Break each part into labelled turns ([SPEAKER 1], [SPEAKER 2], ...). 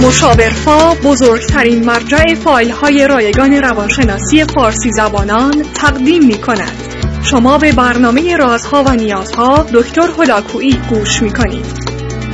[SPEAKER 1] مشاورفا بزرگترین مرجع فایل‌های رایگان روانشناسی فارسی زبانان تقدیم می‌کند. شما به برنامه رازها و نیازها دکتر هلاکویی گوش می‌کنید.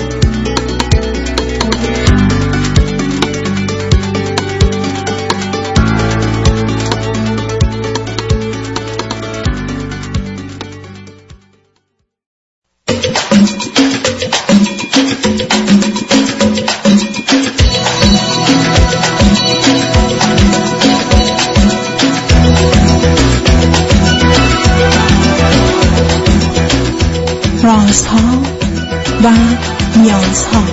[SPEAKER 2] رازها و نیازها.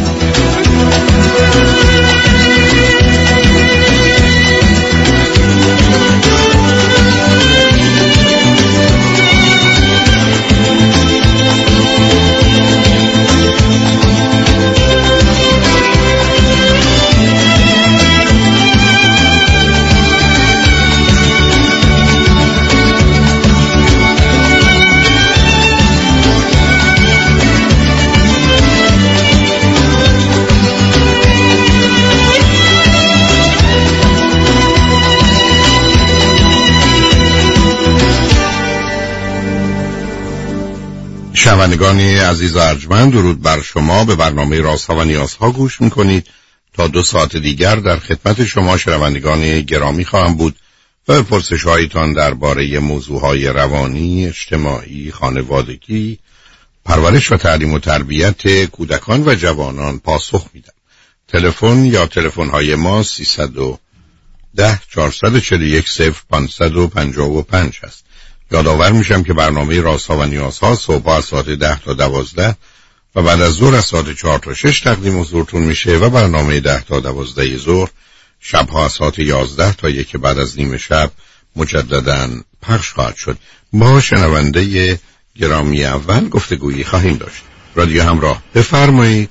[SPEAKER 3] شنوندگان عزیز و ارجمند، درود بر شما. به برنامه رازها و نیازها گوش میکنید. تا 2 ساعت دیگر در خدمت شما شنوندگان گرامی خواهم بود و به پرسش‌هایتان درباره موضوعهای روانی، اجتماعی، خانوادگی، پرورش و تعلیم و تربیت کودکان و جوانان پاسخ میدم. تلفن یا تلفن‌های ما 310 441 0555 است. یادآور میشم که برنامه رازها و نیازها صبح از ساعت 10 تا 12 و بعد از ظهر از ساعت 4 تا 6 تقدیم حضورتون میشه و برنامه 10 تا 12 ظهر شبها از ساعت 11 تا 1 بعد از نیم شب مجدداً پخش خواهد شد. با شنونده گرامی اول گفتگویی خواهیم داشت. رادیو همراه، بفرمایید.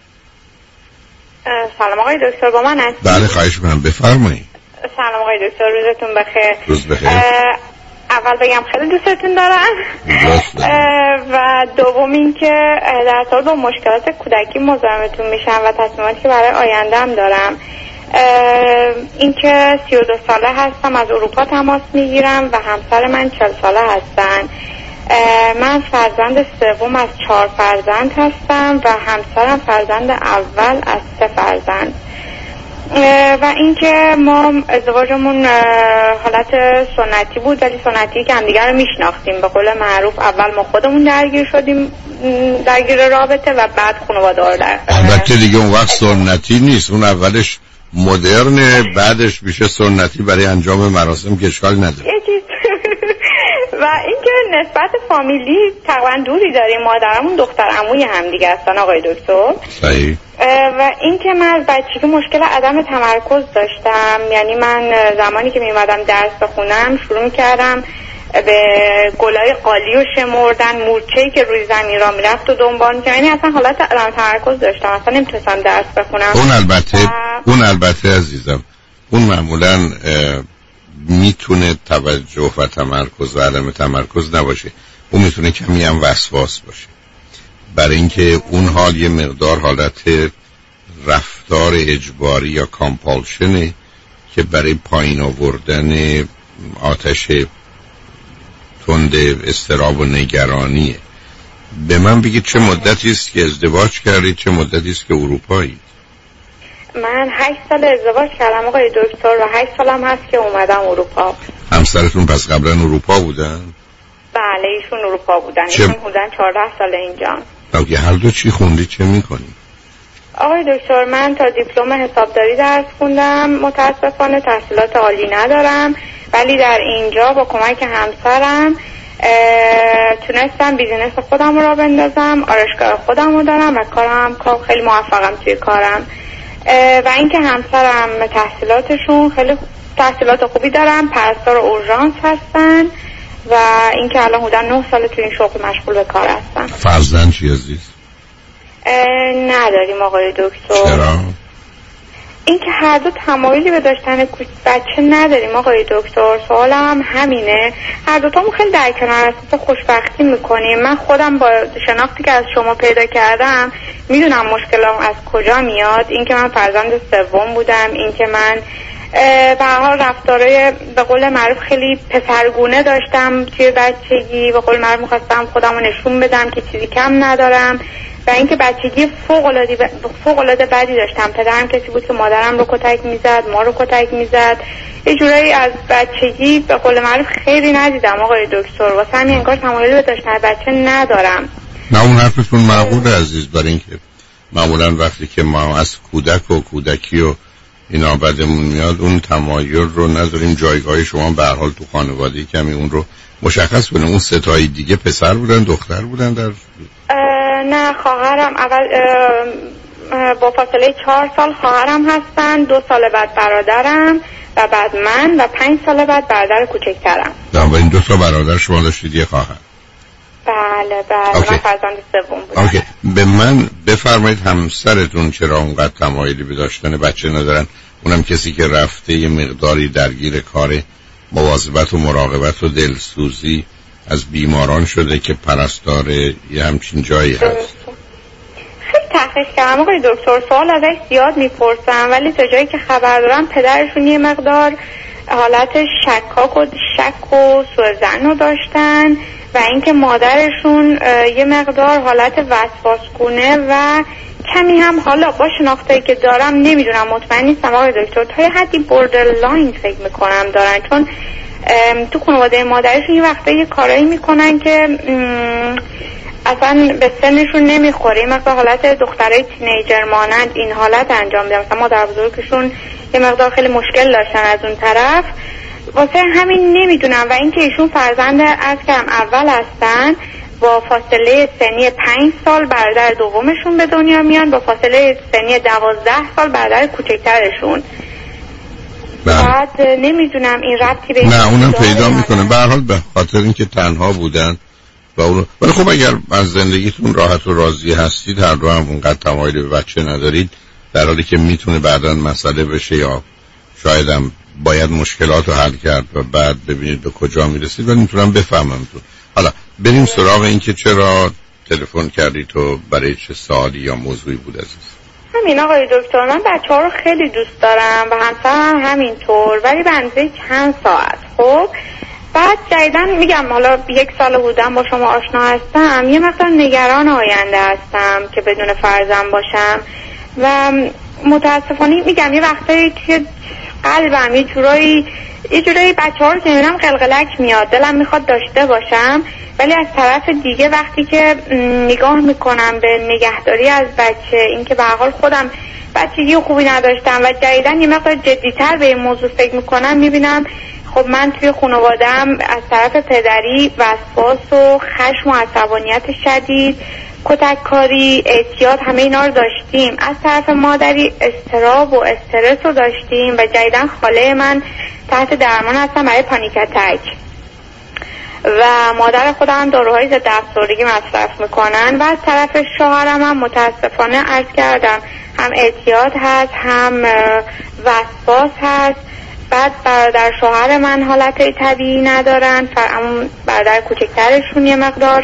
[SPEAKER 4] سلام آقای دکتر، با من هستید؟
[SPEAKER 3] بله خواهش می‌کنم، بفرمایید.
[SPEAKER 4] سلام آقای دکتر، روزتون بخیر.
[SPEAKER 3] روز بخیر.
[SPEAKER 4] اول بگم خیلی دوستتون دارم و دوم این که در طول با مشکلات کودکی مزاحمتون میشم و تصمیماتی که برای آیندهم دارم. این که 32 ساله هستم، از اروپا تماس میگیرم و همسر من 40 ساله هستن. من فرزند سوم از 4 فرزند هستم و همسرم فرزند اول از 3 فرزند. و اینکه ما ازدواجمون حالت سنتی بود، ولی سنتی که همدیگر رو میشناختیم. به قول معروف اول ما خودمون درگیر شدیم، درگیر رابطه، و بعد خانواده رو درگیر.
[SPEAKER 3] البته دیگه اون وقت سنتی نیست، اون اولش مدرنه، بعدش میشه سنتی برای انجام مراسم که اشکال نداره.
[SPEAKER 4] و اینکه نسبت فامیلی تقریبا دوری داریم. مادرمون دختر عموی هم دیگه هستن آقای دکتر.
[SPEAKER 3] صحیح.
[SPEAKER 4] و اینکه من از بچگی مشکل عدم تمرکز داشتم. یعنی من زمانی که میمدم درس بخونم شروع میکردم به گلای قالی و شمردن، مورچه‌ای که روی زمین را میرفت و دنبال میکردم. یعنی اصلا حالت عدم تمرکز داشتم، اصلا نمیتونستم درس بخونم.
[SPEAKER 3] اون البته عزیزم، اون معمولاً میتونه توجه و تمرکز و عدم تمرکز نباشه، اون میتونه کمی هم وسواس باشه، برای اینکه اون حال یه مقدار حالت رفتار اجباری یا کامپالشنه که برای پایین آوردن آتش تند اضطراب و نگرانیه. به من بگید چه مدتی است که ازدواج کردید، چه مدتی است که اروپایید؟
[SPEAKER 4] من 8 سال ازدواج کردم آقای دکتر و 8 سالم هست که اومدم اروپا.
[SPEAKER 3] همسرتون پس قبلا اروپا بودن؟
[SPEAKER 4] بله ایشون اروپا بودن. ایشون بودن 14 سال اینجا.
[SPEAKER 3] اوکی، هر دو چی خوندی، چه میکنی؟
[SPEAKER 4] آقای دکتر من تا دیپلم حسابداری درس خوندم، متاسفانه تحصیلات عالی ندارم، ولی در اینجا با کمک همسرم تونستم بیزینس خودم رو بندازم، آرایشگاه خودم رو دارم و کارم خیلی موفقم توی کارم. و اینکه همسرم تحصیلاتشون خیلی تحصیلات خوبی دارن، پرستار اورژانس هستن و اینکه الان حدود 9 سال توی این شغل مشغول به کار هستن.
[SPEAKER 3] فرزند چی عزیز؟
[SPEAKER 4] نداریم آقای دکتر.
[SPEAKER 3] چرا؟
[SPEAKER 4] این که هر دو تمایلی به داشتن بچه نداریم آقای دکتر. سوالم هم همینه، هر دوتامون خیلی در کنار اساس خوشبختی میکنیم. من خودم با شناختی که از شما پیدا کردم میدونم مشکلام از کجا میاد. این که من فرزند سوم بودم، این که من به هر حال رفتارای به قول معروف خیلی پسرگونه داشتم توی بچگی، به قول معروف می‌خواستم خودمو نشون بدم که چیزی کم ندارم، و اینکه بچگی فوق العاده بدی داشتم. پدرم کسی بود که مادرم رو کتک میزد، ما رو کتک میزد. یه جورایی از بچگی به قول معروف خیلی ندیدم آقای دکتر، واسه همین انگار تمایلی به داشتن بچه ندارم.
[SPEAKER 3] نه اون حرفتون معقوله عزیز، برای اینکه معمولا وقتی که ما از کودک و کودکی و اینا بدمون میاد اون تمایل رو نداریم. جایگاه شما به هر حال تو خانواده کمی اون رو مشخص کنیم. اون ستایی دیگه پسر بودن دختر بودن؟ در
[SPEAKER 4] نه خواهرم اول با فاصله 4 سال خواهرم هستن، 2 سال بعد برادرم و بعد من و 5 سال بعد برادر کوچکترم.
[SPEAKER 3] و این 2 تا برادر شما داشتید یه خواهر؟
[SPEAKER 4] بله من فرزند سوم بودم.
[SPEAKER 3] اوکی. به من بفرمایید همسرتون چرا اونقدر تمایلی به داشتن بچه ندارن؟ اونم کسی که رفته یه مقداری درگیر کار مواظبت و مراقبت و دلسوزی از بیماران شده که پرستار یه همچین جایی هست.
[SPEAKER 4] خیلی تحقیق کردم آقای دکتر، سوال ازش زیاد میپرسم ولی تا جایی که خبر دارم پدرشون یه مقدار حالت شک و سوءظن رو داشتن و اینکه مادرشون یه مقدار حالت وسواسگونه و کمی هم حالا با شناختایی که دارم نمیدونم مطمئن نیستم آقای دکتر تا یه حدی بوردرلاین فکر میکنم دارن، چون تو خانواده مادرشون یه وقتا یه کارایی میکنن که اصلا به سنشون نمیخوره. یه مقدار حالت دخترای تینیجر مانند این حالت انجام میدن. مثلا مادر بزرگشون یه مقدار خیلی مشکل داشتن از اون طرف، واسه همین نمیدونم. و اینکه ایشون فرزند از کم اول هستن، با فاصله سنی 5 سال برادر دومشون به دنیا میان، با فاصله سنی 12 سال برادر کوچکترشون. بعد نمیدونم این ربطی به
[SPEAKER 3] نه اونم پیدا میکنه. به هر حال به خاطر اینکه تنها بودن و ولی خب اگر از زندگیتون راحت و راضی هستید، هر دو هم اونقدر تمایلی به بچه ندارید، در حالی که میتونه بعداً مسئله بشه یا شاید هم باید مشکلات رو حل کرد و بعد ببینید به کجا میرسید. ولی میتونم بفهمم تو. حالا بریم سراغ این که چرا تلفن کردید و برای چه سوالی یا موضوعی بود عزیز؟
[SPEAKER 4] همین آقای دکتر، من بچه‌ها رو خیلی دوست دارم و همسرم همینطور، ولی به اندازه چند ساعت. خب بعد جدیدن میگم حالا 1 سال بودم با شما آشنا هستم، یه مقدار نگران آینده هستم که بدون فرزند باشم و متاسفانه میگم یه وقتایی که قلبم یه جورایی بچه‌ها رو که میبینم قلقلک میاد، دلم میخواد داشته باشم، ولی از طرف دیگه وقتی که نگاه میکنم به نگهداری از بچه، این که به هر حال خودم بچگی خوبی نداشتم و جدیدن یه مقدار جدی‌تر به این موضوع فکر میکنم، میبینم خب من توی خانواده‌ام از طرف پدری وسواس و خشم و عصبانیت شدید، کتککاری، اعتیاد، همه اینا رو داشتیم. از طرف مادری اضطراب و استرس رو داشتیم و جدیدن خاله من تحت درمان هستن برای پانیک اتک و مادر خودم داروهای ضد افسردگی مصرف میکنن و از طرف شوهرم هم متاسفانه عرض کردم هم اعتیاد هست هم وسواس هست. بعد برادر شوهر من حالت طبیعی ندارن، برادر کوچکترشون یه مقدار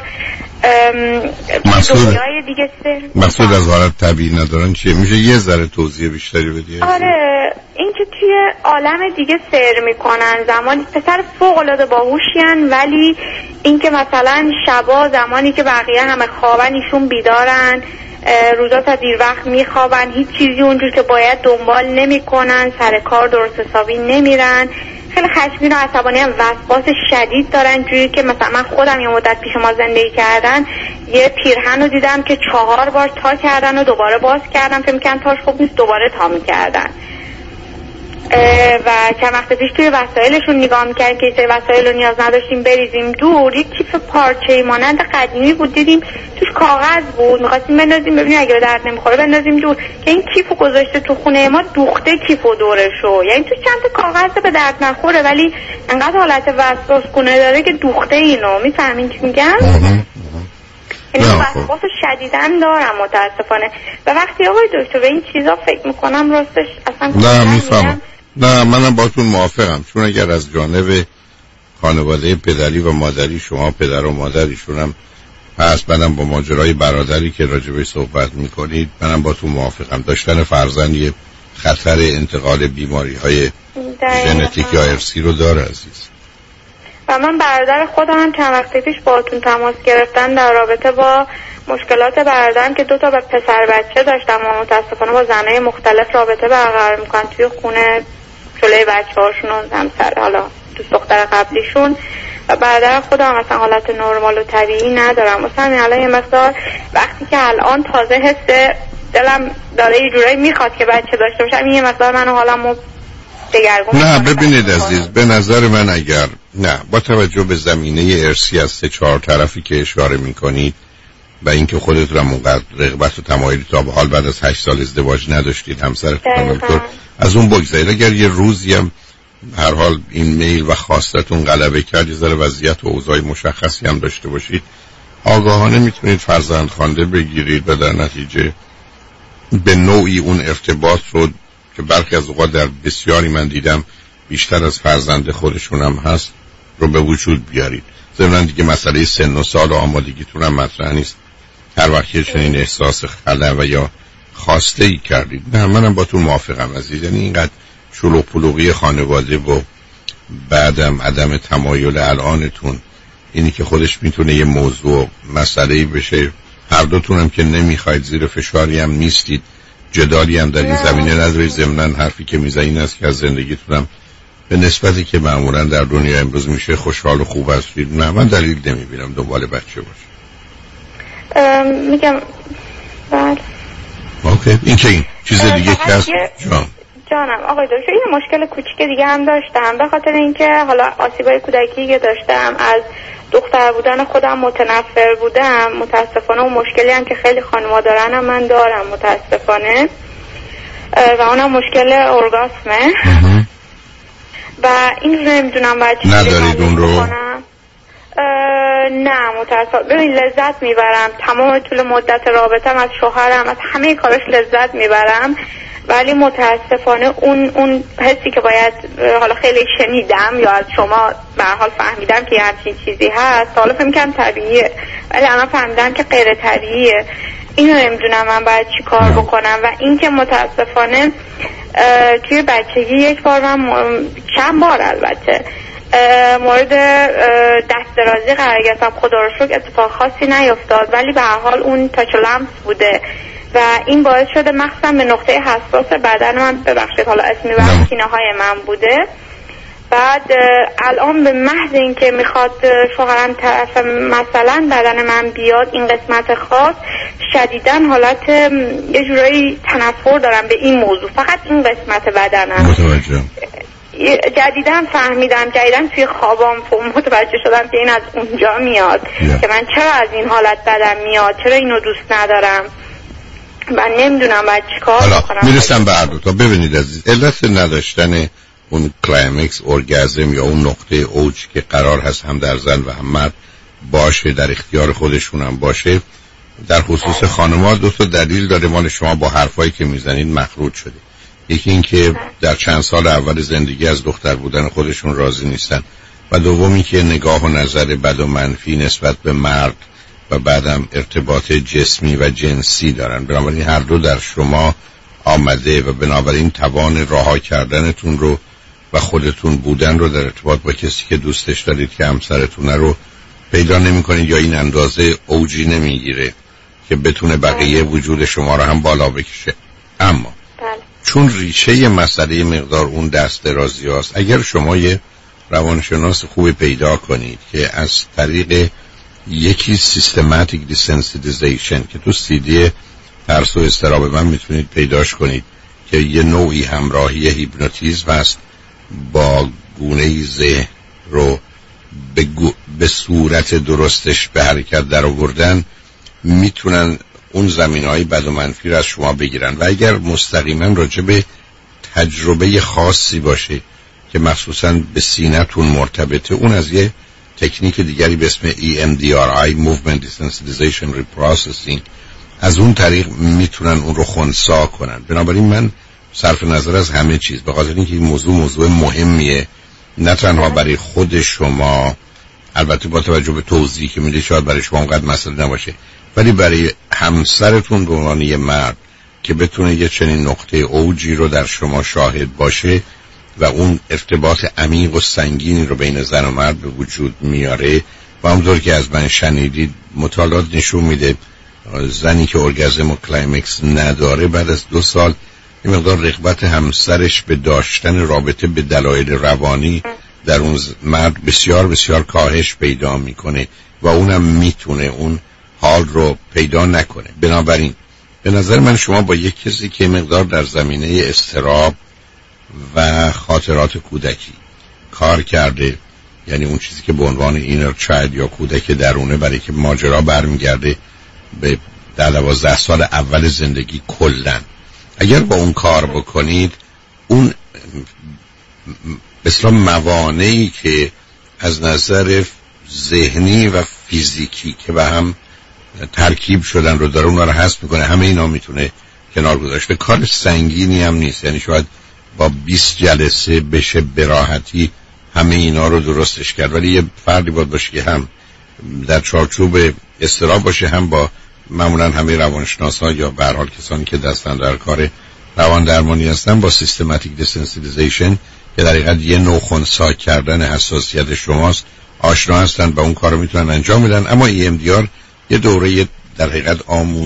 [SPEAKER 3] مسئول از حالت طبیعی ندارن چیه؟ میشه یه ذره توضیح بیشتری بدی؟
[SPEAKER 4] آره، این که توی عالم دیگه سیر میکنن، زمانی پسر فوق العاده باهوشین، ولی این که مثلا شبا زمانی که بقیه همه خوابن ایشون بیدارن، روزا تا دیر وقت میخوابن، هیچ چیزی اونجور که باید دنبال نمیکنن، سر کار درست حسابی نمیرن، خیلی خشمگین و عصبانی هم، وسواس شدید دارن، جوری که مثلا من خودم یه مدت پیش ما زندگی کردن یه پیرهن رو دیدم که 4 بار تا کردن و دوباره باز کردن، فکر می‌کردن تاش خوب نیست دوباره تا می‌کردن. و چند وقت پیش توی وسایلشون نگاه می‌کردیم که این وسایل رو نیاز نداشتیم بریزیم دور، یک کیف پارچه‌ای مانند قدیمی بود دیدیم توش کاغذ بود، می‌خواستیم بندازیم ببینیم اگه به درد نمی‌خوره بندازیم دور، که این کیفو گذاشته تو خونه ما، دوخته کیفو دورشو، یعنی تو چند تا کاغذ به درد نخوره ولی انقدر حالت وسواسگونه داره که دوخته اینو. می‌فهمین چی میگم؟ یعنی وسواس شدیداً دارم متاسفانه و وقتی آقای دکتر به این چیزا فکر میکنم راستش اصلا
[SPEAKER 3] نه میفهمم. نه منم باتون موافقم، چون اگر از جانب خانواده پدری و مادری شما پدر و مادریشونم هست، منم با ماجرای برادری که راجبش صحبت میکنید منم باتون موافقم. داشتن فرزند یه خطر انتقال بیماری‌های ژنتیک یا ارثی رو داره عزیز.
[SPEAKER 4] و من برادر خودم هم چند وقت پیش باهاتون تماس گرفتن در رابطه با مشکلات برادرم که 2 تا پسر بچه داشتم و متاسفانه با زنای مختلف رابطه برقرار میکنن توی خونه جلوی بچه‌هاشون و همسر حالا دوست دختر قبلیشون و برادر خودم مثلا حالت نرمال و طبیعی ندارم. مثلا الان یه مقدار وقتی که الان تازه حس دلم داره یه جورایی میخواد که بچه داشته باشم، یه مقدار منو حالمو دگرگون.
[SPEAKER 3] نه ببینید عزیز، به نظر من اگر نه با توجه به زمینه ارثی از 3-4 طرفی که اشاره میکنید و اینکه خودتون هم اونقدر رغبت و تمایلی تا به حال بعد از 8 سال ازدواج نداشتید، همسرتون همینطور، از اون بگذارید. اگر یه روزی هم هر حال این میل و خواستتون غلبه کرد، یه ذره وضعیت و اوضاع مشخصی هم داشته باشید، آگاهانه میتونید فرزند خوانده بگیرید و در نتیجه به نوعی اون ارتباط رو که برخی از اوقات در بسیاری من دیدم بیشتر از فرزند خودشون هم هست رو به وجود بیارید. ضمن دیگه مسئله سن و سال و آمادگیتون هم مطرح نیست. هر وقتی چنین احساس خلأ و یا خواسته ای کردید، نه منم با تو موافقم عزیز. یعنی اینقدر شلوغ پلوغی خانواده و بعدم عدم تمایل الانتون، اینی که خودش میتونه یه موضوع مسئله‌ای بشه، هر دوتون هم که نمیخواید، زیر فشاری هم نیستید، جدالی هم در این زمینه ندارید، ضمناً حرفی که میزنید این است که از زندگیتونم به نسبتی که معمولاً در دنیا امروز میشه خوشحال و خوب هستید. نه من دلیل نمیبینم دنبال بچه باشه.
[SPEAKER 4] میگم بله
[SPEAKER 3] اوکی. این که این چیز دیگه که هست
[SPEAKER 4] جانم آقای دکتر، یه مشکل کوچیک دیگه هم داشتم، به خاطر اینکه حالا آسیبای کودکی که داشتم، از دختر بودن خودم متنفر بودم. متاسفانه اون مشکلی هم که خیلی خانم‌ها دارن هم من دارم متاسفانه، و اونم مشکل ارگاسمه. و این رو نمیدونم باید چی
[SPEAKER 3] ندارید اون رو؟
[SPEAKER 4] نه متاسفانه. ببین لذت میبرم تمام طول مدت رابطم از شوهرم، از همه کارش لذت میبرم، ولی متاسفانه اون حسی که باید حالا خیلی شنیدم یا از شما به هر حال فهمیدم که همچین چیزی هست، حالا فکر می‌کنم طبیعیه ولی الان فهمیدم که غیر طبیعیه. اینو نمیدونم من باید چی کار بکنم. و این که متاسفانه توی بچگی یک بار من چند بار البته مورد دست درازی قرار گرفتم، خدا رو شکر اتفاق خاصی نیفتاد ولی به هر حال اون تاچ لمس بوده و این باعث شده مخصوصا به نقطه حساس بدن من، ببخشید حالا اسمی و سینه های من بوده. بعد الان به محض اینکه میخواد شوهرم طرف مثلا بدن من بیاد این قسمت خاص، شدیداً حالت یه جورایی تنفر دارم به این موضوع، فقط این قسمت بدنم.
[SPEAKER 3] متوجه.
[SPEAKER 4] جدیداً فهمیدم، جدیداً توی خوابم متوجه شدم که این از اونجا میاد که من چرا از این حالت بدم میاد، چرا اینو دوست ندارم و نمیدونم باید چیکار بکنم.
[SPEAKER 3] حالا میرسم به هر دو تا. ببینید عزیز، علت نداشتن اون کلایمکس اورگازم یا اون نقطه اوج که قرار هست هم در زن و هم مرد باشه، در اختیار خودشون هم باشه، در خصوص خانم‌ها 2 تا دلیل داره. مال شما با حرفایی که میزنید مخروط شده. یکی این که در چند سال اول زندگی از دختر بودن خودشون راضی نیستن و دومی که نگاه و نظر بد و منفی نسبت به مرد و بعدم ارتباط جسمی و جنسی دارن. بنابراین هر دو در شما آمده و بنابراین توان رها کردنتون رو و خودتون بودن رو در ارتباط با کسی که دوستش دارید که همسرتونه رو پیدا نمی‌کنید یا این اندازه اوجی نمیگیره که بتونه بقیه وجود شما رو هم بالا بکشه. اما چون ریشه مسئله مقدار اون دست درازی هست، اگر شما یه روانشناس خوب پیدا کنید که از طریق یکی سیستماتیک دیسنسیتیزیشن که تو CD ترس و اضطراب من میتونید پیداش کنید که یه نوعی همراهی هیپنوتیزم هست با گونه‌ای ذهن رو به صورت درستش به حرکت در آوردن، میتونن اون زمینه‌های بد و منفی رو از شما بگیرن. و اگر مستقیما راجع به تجربه خاصی باشه که مخصوصا به سینه‌تون مرتبطه، اون از یه تکنیک دیگری به اسم EMDRI Movement Desensitization Reprocessing، از اون طریق میتونن اون رو خنثی کنن. بنابراین من صرف نظر از همه چیز، به خاطر اینکه این موضوع مهمیه، نه تنها برای خود شما، البته با توجه به توضیحی که میده شاید برای شما اونقدر مسئله نباشه، ولی برای همسرتون به عنوان یه مرد که بتونه یه چنین نقطه اوجی رو در شما شاهد باشه و اون ارتباط عمیق و سنگینی رو بین زن و مرد به وجود میاره. و همونطور که از من شنیدید مطالعات نشون میده زنی که ارگازم و کلایمکس نداره بعد از 2 سال این مقدار رغبت همسرش به داشتن رابطه به دلایل روانی در اون مرد بسیار بسیار کاهش پیدا میکنه و اونم میتونه اون حال رو پیدا نکنه. بنابراین به نظر من شما با یک کسی که مقدار در زمینه اضطراب و خاطرات کودکی کار کرده، یعنی اون چیزی که به عنوان اینر چایلد یا کودک درونه، برای که ماجرا برمیگرده به 12 سال اول زندگی کلن، اگر با اون کار بکنید اون مثلا موانعی که از نظر ذهنی و فیزیکی که به هم ترکیب شدن رو داره اونها رو حذف میکنه، همه اینا میتونه کنار گذاشته. کار سنگینی هم نیست، یعنی شاید با 20 جلسه بشه به راحتی همه اینا رو درستش کرد، ولی یه فردی باید باشه که هم در چارچوب اضطراب باشه، هم با معمولا همه روانشناسا یا به هر حال کسانی که دستن در کار روان درمانی هستن با سیستماتیک دیسنسیتیزیشن که در حقیقت یه نوع خنثی کردن حساسیت شماست آشنا هستن و اون کار رو میتونن انجام بدن. اما EMDR یه دوره در حقیقت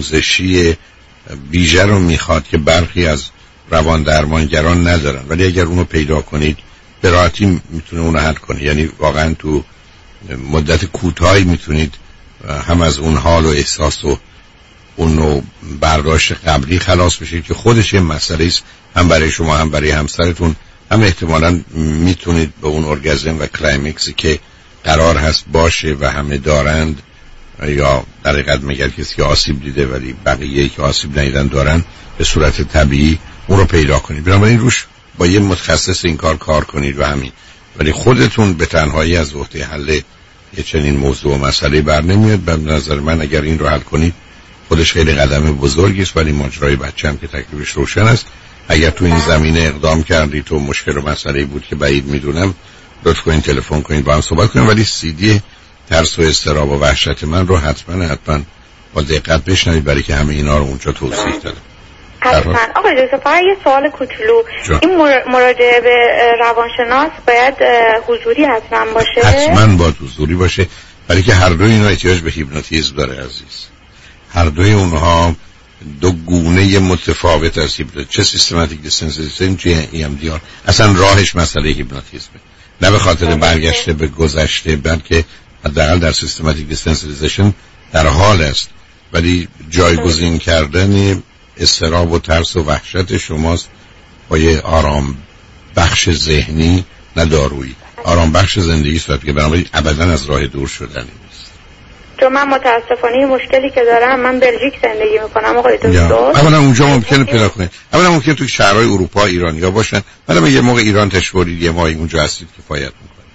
[SPEAKER 3] آموزشی ویژه رو میخواد که برخی از روان درمانگران ندارن، ولی اگر اونو پیدا کنید به راحتی میتونه اونو حل کنه. یعنی واقعا تو مدت کوتاهی میتونید هم از اون حال و احساس و اونو برداشت قبلی خلاص بشید که خودش یه مسئله است، هم برای شما هم برای همسرتون، هم احتمالاً میتونید به اون ارگازم و کلایمکسی که قرار هست باشه و همه دارند یا در حقیقت مگر کسی که آسیب دیده ولی بقیه که آسیب ندیدن دارن به صورت طبیعی اون رو پیدا کنید. بنابراین روش با یه متخصص این کار کنید و همین، ولی خودتون به تنهایی از عهده حل یه چنین موضوع و مسئله بر نمیاد. به نظر من اگر این رو حل کنید خودش خیلی قدم بزرگی است، ولی ماجرای بچه هم که تکلیفش روشن است. اگر تو این زمینه اقدام کردید تو مشکل و مسئله بود که بعید میدونم، لطف کنید تلفن کنید با هم صحبت کنیم، ولی CD ترس و اضطراب و وحشت من رو حتما با دقت بشنوید برای که همه اینا رو اونجا توضیح دادم.
[SPEAKER 4] حتما. آقای دکتر فقط یه سوال کوچولو، این مراجعه به روانشناس باید حضوری حتما باشه؟
[SPEAKER 3] حتما باید حضوری باشه، برای که هر دوی اینا احتیاج به هیپنوتیزم داره عزیز. هر دوی اونها دو گونه متفاوت از هیپنوتیزم، چه سیستماتیک دیسنسیتیزیشن چه EMDR. اصلا راهش مسئله هیپنوتیزمه، نه به خاطر برگشته به گذشته، بلکه حداقل در سیستماتیک دیسنسیتیزیشن در حال است، ولی جایگزین کردن اضطراب و ترس و وحشت شماست با یه آرام بخش ذهنی، نه دارویی. آرام بخش زندگی است که بنابراین ابدا از راه دور شدنی نیست.
[SPEAKER 4] چون من متاسفانه مشکلی که دارم، من بلژیک زندگی میکنم آقای دکتر.
[SPEAKER 3] اولا اونجا ممکنه پیدا کنید، اولا ممکنه تو شهرهای اروپا ایرانی‌ها باشن، ولی یه موقع ایران تشورید یه ماه اونجا هستید کفایت میکنه.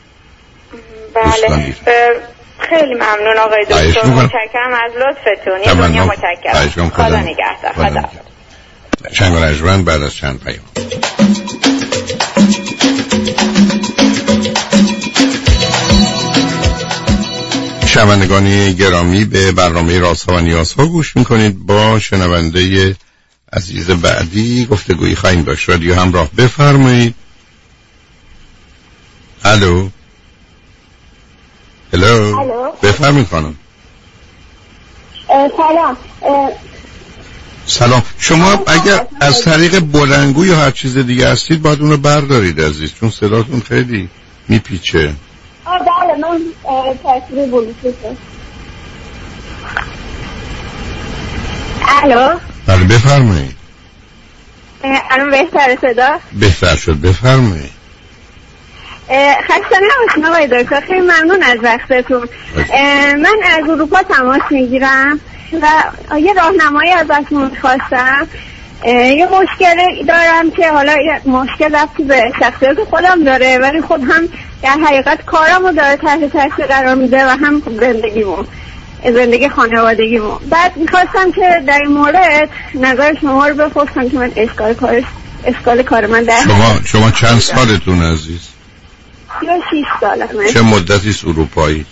[SPEAKER 4] بله. خیلی ممنون آقای دکتر، متشکرم از لطفتون. یه دنیا متشکرم. خدا نگهدار. خدا.
[SPEAKER 3] چند رجمن بعد از چند پیام. شنوندگان گرامی، به برنامه رازها و نیازها گوش میکنید. با شنونده عزیز بعدی گفتگویی خواهیم داشت. رادیو همراه، بفرمایید. الو. هلو. بفرمایید خانم. سلام. شما اگر از طریق بلندگو یا هر چیز دیگه هستید باید اونو بردارید عزیز، چون صداتون خیلی میپیچه.
[SPEAKER 5] بله، من تصویر بلوتوثه. الو.
[SPEAKER 3] بله بفرمایید.
[SPEAKER 5] الان بهتره صدا؟
[SPEAKER 3] بهتر شد، بفرمایید.
[SPEAKER 5] خسته نباشید آقای دکتر، خیلی ممنون از وقتتون. من از اروپا تماس میگیرم و یه راهنمایی ازتون میخواستم. یه مشکلی دارم که حالا مشکل رفتی به شخصیت خودم داره، ولی خب هم در حقیقت کارمو داره تحت تاثیر قرار میده و هم زندگی خانوادگیمو. بعد میخواستم که در این مورد نظر شما رو بپرسم که من اشکال کار من در
[SPEAKER 3] شما چند سالتون عزیز؟
[SPEAKER 5] 36 سالمه.
[SPEAKER 3] چه مدتی اروپایی؟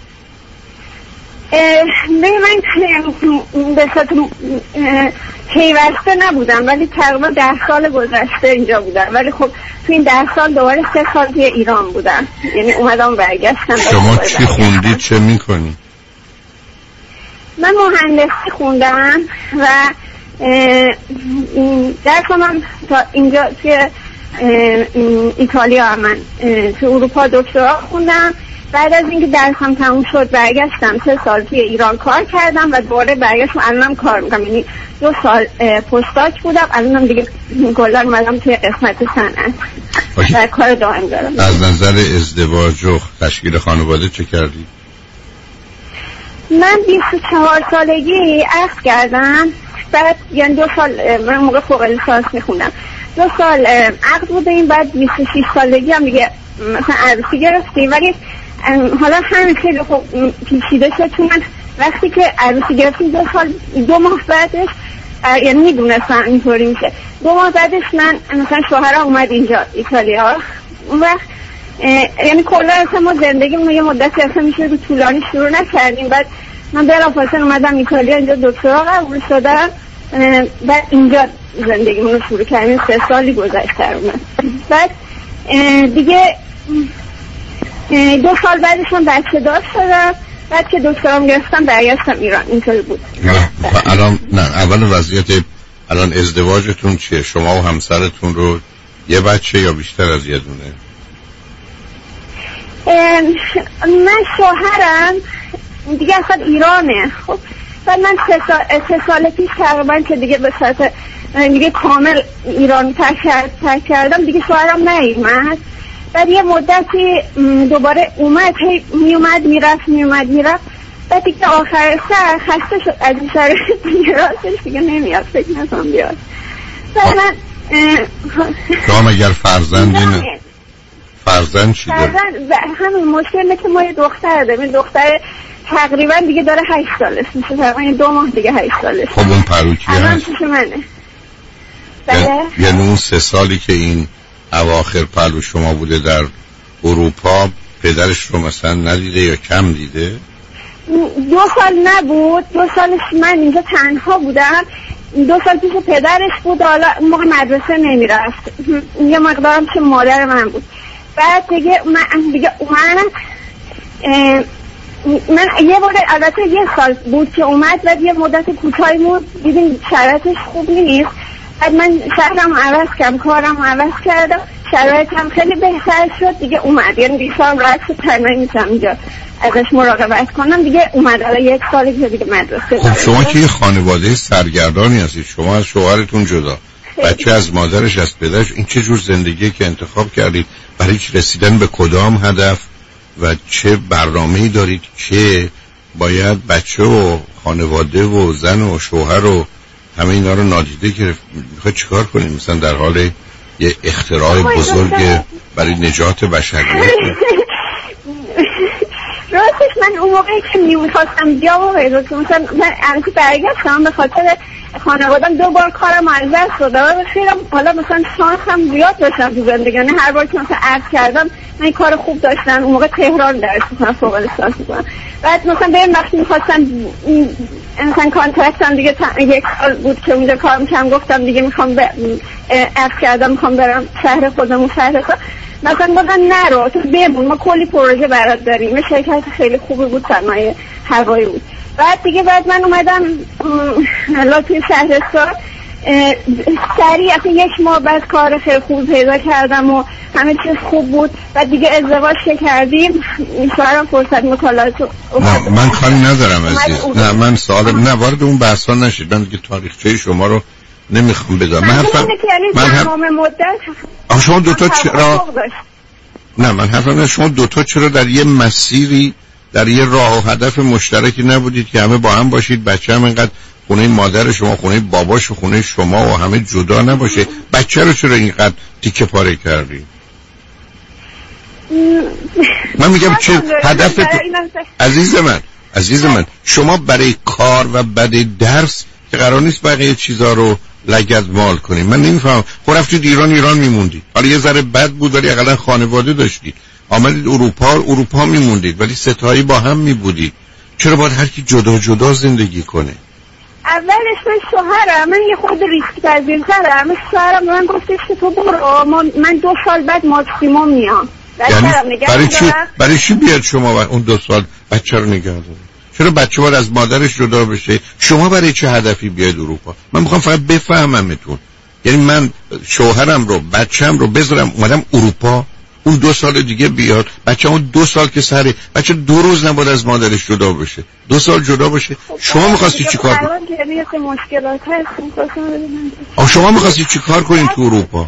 [SPEAKER 5] من به صورت پیوسته نبودم ولی تقریبا 10 سال گذشته اینجا بودم، ولی خب تو این 10 سال دوباره 3 سال توی ایران بودم، یعنی اومدم برگشتم.
[SPEAKER 3] شما چی خوندید؟ چه میکنی؟
[SPEAKER 5] من مهندسی خوندم و درسم هم تا اینجا توی ایتالیا، من تو اروپا دکترا خوندم. بعد از اینکه درسم تموم شد برگشتم 3 سال توی ایران کار کردم و دوباره برگشتم الانم کار میکنم، یعنی 2 سال پستاک بودم، الانم دیگه کلا اومدم توی قسمت صنعت و کار دائم دارم.
[SPEAKER 3] از نظر ازدواج و تشکیل خانواده چه کردی؟
[SPEAKER 5] من 24 سالگی عقد کردم، بعد یعنی 2 سال من موقع فوق لیسانس میخوندم، 2 سال عقد بودیم، بعد 26 سالگی هم دیگه مثلا عروسی گرفتیم. ولی حالا همین خیلی خوب پیچیده شد، چون من وقتی که عروسی گرفتیم 2 ماه بعدش، یعنی میدونستم اینطوری میشه، 2 ماه بعدش من مثلا شوهرم اومد اینجا ایتالیا. اون وقت یعنی کلا اصلا ما زندگیمون یه مدتی اصلا میشه رو طولانی شروع نکردیم. بعد من بلافاصله اومدم ایتالیا، اینجا دکترا قبول شدم، بعد اینجا زندگیمون رو شروع کردیم. 3 سالی گذشته اومد. بعد دیگه 2 سال بعدش من بچه دار شدم. بعد که دکترام گرفتم برگشتم ایران. اینطوری بود.
[SPEAKER 3] الان نه، اول وضعیت الان ازدواجتون چیه؟ شما و همسرتون رو یه بچه یا بیشتر از یه دونه؟
[SPEAKER 5] من شوهرم دیگه اصلا ایرانه. خب بعد من 3 سال پیش تقریبا که دیگه به صورت دیگه کامل ایران ترک کردم، دیگه شوهرم نیومد. بعد یه مدتی دوباره اومد، میومد میرفت. بعد دیگه آخر سر خسته شد از این شرایط، دیگه راستش دیگه نمیاد، فکر نکنم بیاد. بعد من
[SPEAKER 3] شما اگر فرزند چی داره؟
[SPEAKER 5] همین مشکل که ما یه دختر داریم. دختر تقریبا دیگه داره 8 سالش میشه، تقریبا 2 ماه دیگه 8 سالش.
[SPEAKER 3] خب اون پرو کی هست؟ یعنی اون 3 سالی که این اواخر پلو شما بوده در اروپا، پدرش رو مثلا ندیده یا کم دیده؟
[SPEAKER 5] 2 سال نبود، 2 سالش من اینجا تنها بودم. 2 سال پیش پدرش بود، حالا موقع مدرسه نمیرفت، یه مقدارم که مادر من بود. بعد دیگه اومد من یه بار، البته 1 سال بود که اومد، بعد یه مدت کوتاهی بود، دیدیم شرایطش خوب نیست. بعد من شهرم عوض کردم، کارم عوض کردم، شرایطم خیلی بهتر شد، دیگه اومد. یعنی بیشترم راحت شد، تنهایی میتونم اینجا ازش مراقبت کنم. دیگه اومد، حالا 1 سالی که دیگه مدرسه.
[SPEAKER 3] خب شما که یه خانواده سرگردانی هستید، شما از شوهرتون جدا، بچه از مادرش، از پدرش، این چه جور زندگی که انتخاب کردید؟ برای رسیدن به کدام هدف و چه برنامه‌ای دارید که باید بچه و خانواده و زن و شوهر و همه اینا رو نادیده گرفت؟ میخواید چیکار کنید؟ مثلا در حال یه اختراع بزرگ برای نجات بشریت؟
[SPEAKER 5] راستش من اون موقعی که میخواستم بیام مثلا من البته برگشتم به خاطر خانوادم 2 بار کارم از دست دادم و خیلی حالا مثلا شانسم زیاد داشتم تو زندگی. یعنی هر بار که مثلا عرض کردم من کار خوب داشتم، اون موقع تهران درس می‌خوندم، فوق لیسانس می‌خوندم. بعد مثلا بریم وقتی می‌خواستم مثلا کانترکتم دیگه 1 سال بود که اونجا کار می‌کردم، گفتم دیگه می‌خوام عرض کردم می‌خوام برم شهر خودم، شهر خودم. مثلا گفتن نرو، تو بمون، ما کلی پروژه برات داریم. یه شرکت خیلی خوبی بود، صنایع هوایی بود. بعد من اومدم توی شهرستان، سریع 1 ماه بعد کار خیلی خوب پیدا کردم و همه چیز خوب بود. بعد دیگه ازدواج کردیم، شوهرم فرصت مطالعات.
[SPEAKER 3] نه من کاری ندارم عزیز، نه من سوالم نه، وارد اون بحثا نشید. من دیگه تاریخچه شما رو نمیخوام بدم. من تمام مدت شما 2 تا چرا نه، من حرفم شما 2 تا چرا در یه مسیری، در یه راه و هدف مشترکی نبودید که همه با هم باشید؟ بچه هم اینقدر خونه مادر شما، خونه باباش و خونه شما و همه جدا نباشه؟ بچه رو چرا اینقدر تیکه پاره کردی؟ من میگم چه هدف عزیز من شما برای کار و برای درس که قرار نیست بقیه چیزا رو لگدمال کنید. من نمیفهمم. خب رفتید ایران میموندید، حالا یه ذره بد بود ولی اقلا خانواده داشتید. آمدید اروپا میموندید ولی ستایی با هم میبودید. چرا باید هر کی جدا زندگی کنه؟
[SPEAKER 5] اولش من شوهرم، من یه خود ریسک پذیرترم. شوهرم من گفتش که تو برو، من 2 سال بعد ماکسیموم میام.
[SPEAKER 3] یعنی برای چی بیاد شما اون 2 سال بچه رو نگه داره؟ چرا بچه باید از مادرش جدا بشه؟ شما برای چه هدفی بیاید اروپا؟ من میخوام فقط بفهممتون. یعنی من شوهرم رو بچه‌م رو بذارم اومدم اروپا، اون 2 سال دیگه بیاد، بچه اون 2 سال که سره بچه 2 روز نباید از مادرش جدا بشه، 2 سال جدا بشه. شما میخواستی چی کار کنید؟ شما میخواستی چی کار کنید تو اروپا؟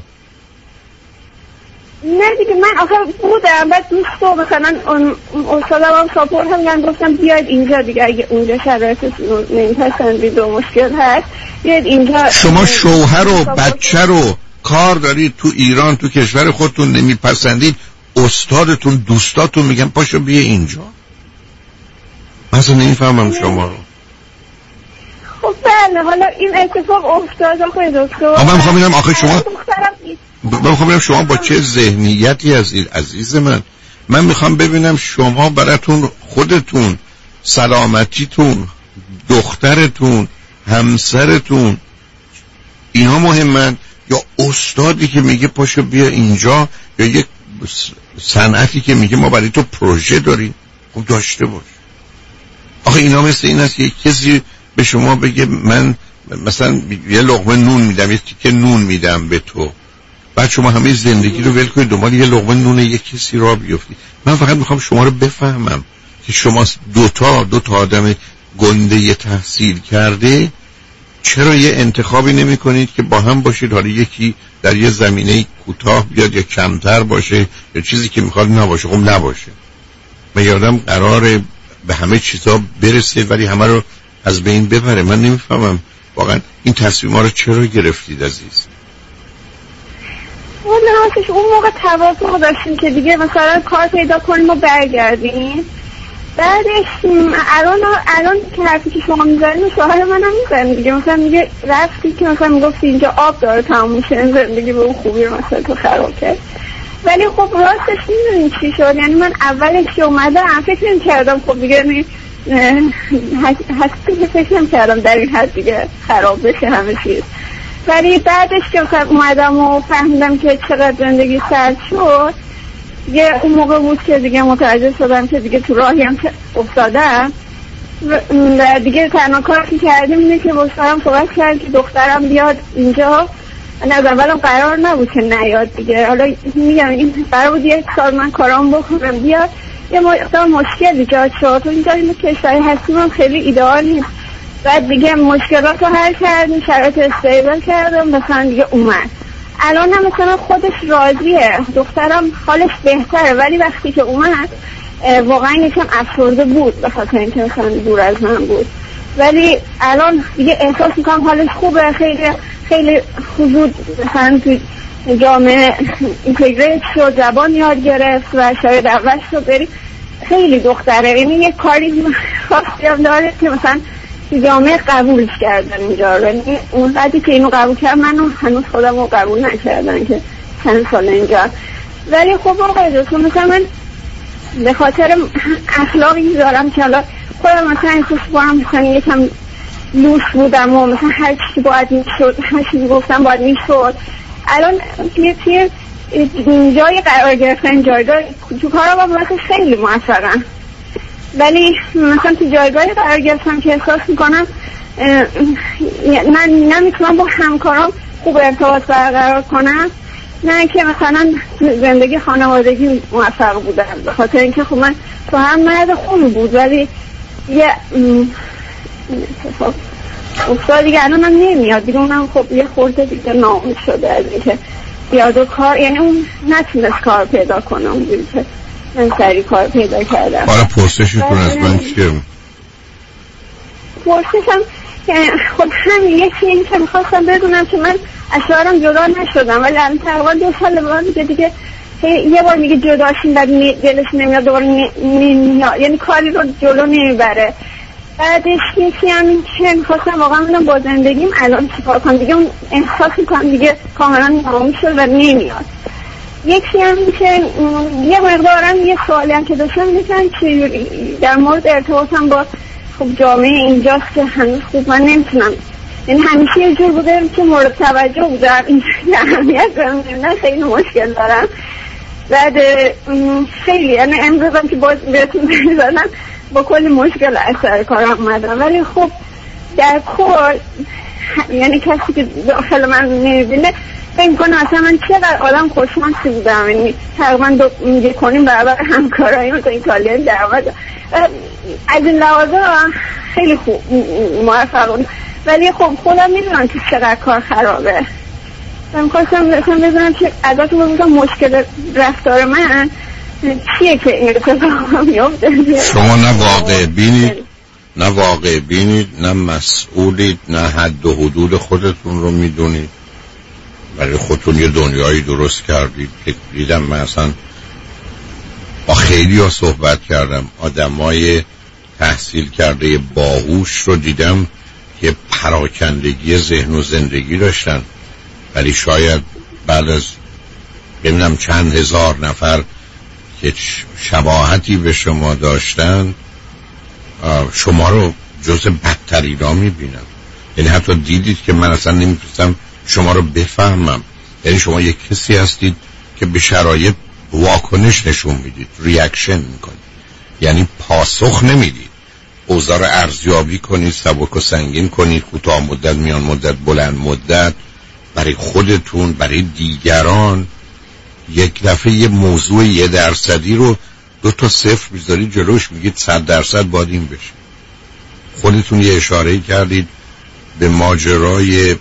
[SPEAKER 5] نه دیگه من آخه بودم بعد دوستو مثلا استادم هم ساپورت هم گفتم بیاید اینجا دیگه، اگه اونجا شرایط نمیپسندید و مشکل هست بیاید اینجا.
[SPEAKER 3] شما شوهر و بچه رو کار دارید تو ایران، تو کشور خودتون نمیپسندید، استادتون دوستاتون میگن پاشو بیا اینجا. مثلا نمیفهمم شما رو.
[SPEAKER 5] خب بله حالا این اتفاق افتاد آقای دکتر.
[SPEAKER 3] من میخوام ببینم آخه شما با چه ذهنیتی هستید عزیز من میخوام ببینم شما براتون خودتون، سلامتیتون، دخترتون، همسرتون اینا مهمن یا استادی که میگه پاشو بیا اینجا یا یک صنعتی که میگه ما برای تو پروژه داریم؟ خب داشته باش. آخه اینا مثل این است که کسی به شما بگه من مثلا یه لقمه نون میدم، یه تیکه نون میدم به تو، بعد شما همه زندگی رو ول کنید دنبال یه لقمه نون یک کسی را بیفتید. من فقط میخوام شما رو بفهمم که شما دو تا آدم گنده تحصیل کرده چرا یه انتخابی نمی کنید که با هم باشید، حالا یکی در یه زمینه کوتاه بیاد یا کمتر باشه یا چیزی که میخواد نباشه. خب نباشه. من یادم قراره به همه چیزا برسه ولی همه رو از بین ببره. من نمیفهمم واقعا این تصمیم‌ها رو چرا گرفتید عزیز؟
[SPEAKER 5] راستش اون موقع توافق داشتیم که دیگه مثلا کار پیدا کنیم و برگردیم. بعدش الان که حرفی که شما میزنیم شوهر منم میزنیم دیگه، مثلا میگه رفتی که مثلا میگفتی اینجا آب داره تموم میشه، زندگی به اون خوبی رو مثلا تو خراب کرد. ولی خب راستش میدونی چی شد، یعنی من اولش که اومدم فکر نمی‌کردم خب دیگه هستی که فکر نمی‌کردم در این حد دیگه خراب بشه همه چیز. ولی بعدش که اومدم و فهمیدم که چقدر زندگی سرد شد، یه اون موقع بود که دیگه متوجه شدم که دیگه تو راهی هم افتادم و دیگه تنها کاری که کردیم اینه که با شوهرم صحبت کردم که دخترم بیاد اینجا. از اولم قرار نبود که نیاد دیگه، حالا میگم این قرار بود 1 سال من کارام بکنم بیاد. یه مشکل ایجاد شد و اینجا این کشوری هستیم هم خیلی ایدئال نیست. بعد دیگه مشکلات رو حل کردیم، شرایط استیبل کردم، مثلا دیگه اومد. الان هم مثلا خودش راضیه، دخترم حالش بهتره، ولی وقتی که اومد واقعا یکم افسرده بود به خاطر اینکه مثلا دور از من بود. ولی الان دیگه احساس میکنم حالش خوبه، خیلی حدود مثلا تو جامعه اینتگریت شد، زبان یاد گرفت و شاید اول شد بری. خیلی دختره، یعنی یه کاری خاصی هم داره که مثلا جامعه قبولش کردن اینجا رو. یعنی اون قدری که اینو قبول کرد منو هنوز خودم رو قبول نکردن که چند سال اینجا. ولی خب آقای دوست مثلا من به خاطر اخلاقی دارم که حالا خودم مثلا احساس کنم مثلا یکم لوس بودم و مثلا هر چیزی باید میشد، هر چیزی گفتم باید میشد. الان توی جای قرار گرفتن جایگاه تو کارم مثلا خیلی موفقم، ولی مثلا تو جایگاهی قرار گرفتم که احساس میکنم من نمیتونم با همکارام خوب ارتباط برقرار کنم، نه که مثلا زندگی خانوادگی موفق بودم. به خاطر اینکه خب من تو هم مرد خوبی بود ولی یه افتاد دیگه الان هم نمیاد دیگه. اونم خب یه خورده دیگه ناامید شده از اینکه بیاد و کار، یعنی اون نتونست کار پیدا کنه اونجوری که من سری کار پیدا کردم.
[SPEAKER 3] حالا پرسشتون از من چیه؟
[SPEAKER 5] پرسشم خب همین یکی این که میخواستم بدونم که من از شوهرم جدا نشدم ولی الان تقریبا 2 سال بعد دیگه یه بار میگه جداشین بعد دلش نمیاد دوباره نمیاد، یعنی کاری رو جلو نمیبره. بعدش یکی هم این که میخواستم واقعا بودم با زندگیم الان چیکار کنم، دیگه اون احساس میکنم دیگه کاملا ناامید شد و نمیاد. یکی هم این که یه مقدارم یه سوالی هم که داشتم میکنم که در مورد ارتباطم با خب جامعه اینجاست که هنوز خوب من نمیتونم، یعنی همیشه یه جور بودم که مورد توجه بودم، اینجوری اهمیت بهم نمیدن، خیلی مشکل دارم. بعد خیلی یعنی امروزم که باز بهتون بزنم با کلی مشکل اثر کارم اومدم، ولی خب در کل یعنی کسی که داخل من نمیبینه فکر کنه اصلا من چقدر آدم خوششانسی بودم، یعنی تقریبا میگه کنیم برابر همکارایی مثل ایتالیا درآمد از این لحاظا خیلی خوب موفق بودم. ولی خب خودم میدونم که چقدر کار خرابه. من خواستم بزنم که ازتون بگم مشکل رفتار من چیه که این اتفاق میفته.
[SPEAKER 3] شما نه واقع بینید، نه مسئولید، نه حد و حدود خودتون رو میدونید. برای خودتون یه دنیایی درست کردید که دیدم من اصلا با خیلی ها صحبت کردم، آدمای تحصیل کرده باهوش رو دیدم که پراکندگی ذهن و زندگی داشتن، ولی شاید بعد از ببینم چند هزار نفر که شباهتی به شما داشتن شما رو جز بدترینا میبینم. یعنی حتی دیدید که من اصلا نمیتونستم شما رو بفهمم. یعنی شما یک کسی هستید که به شرایط واکنش نشون میدید، ریاکشن میکنید، یعنی پاسخ نمیدید. اوضاع رو ارزیابی کنید، سبک و سنگین کنید، کوتاه مدت، میان مدت، بلند مدت، برای خودتون، برای دیگران. یک دفعه یه موضوع 1% رو 2 تا 0 میذارید جلوش، میگید 100% باید این بشه. خودتون یه اشاره کردید به ماجرای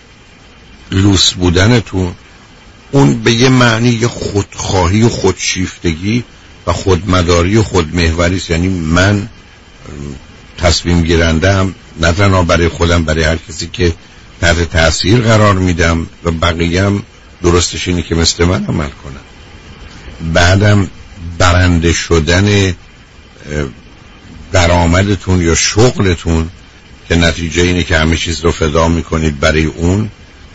[SPEAKER 3] لوس بودنتون، اون به یه معنی خودخواهی و خودشیفتگی و خودمداری و خودمحوری است. یعنی من تصمیم گیرندم، نه تنها برای خودم، برای هر کسی که تحت تاثیر قرار میدم و بقیه هم درستش اینه که مثل من عمل کنم. بعدم برنده شدن درآمدتون یا شغلتون که نتیجه اینه که همه چیز رو فدا میکنید برای اون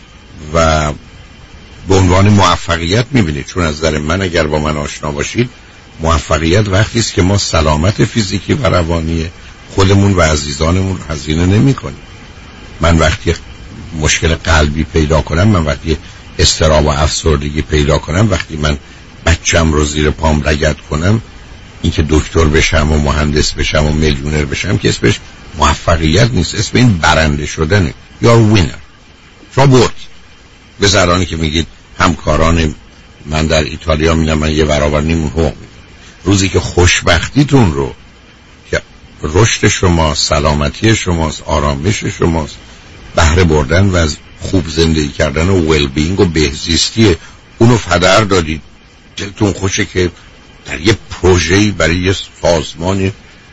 [SPEAKER 3] و به عنوان موفقیت میبینید. چون از نظر من اگر با من آشنا باشید، موفقیت وقتی است که ما سلامت فیزیکی و روانی خودمون و عزیزانمون هزینه نمی کنیم. من وقتی مشکل قلبی پیدا کنم، من وقتی اضطراب و افسردگی پیدا کنم، وقتی من بچم رو زیر پام لگد کنم، این که دکتر بشم و مهندس بشم و میلیونر بشم که اسمش موفقیت نیست، اسم این برنده شدنه. یا وینر، شما برد. به زرانی که میگید همکاران من در ایتالیا میدن من یه برابر نیمون حقوق میدن. روزی که خوشبختیتون رو که رشد شماست، سلامتی شماست، آرامش شماست، بهره بردن و از خوب زندگی کردن و ویل بینگ و بهزیستی اونو فدر دادید، دلتون خوشه که در یه پروژه‌ای برای یه سازمان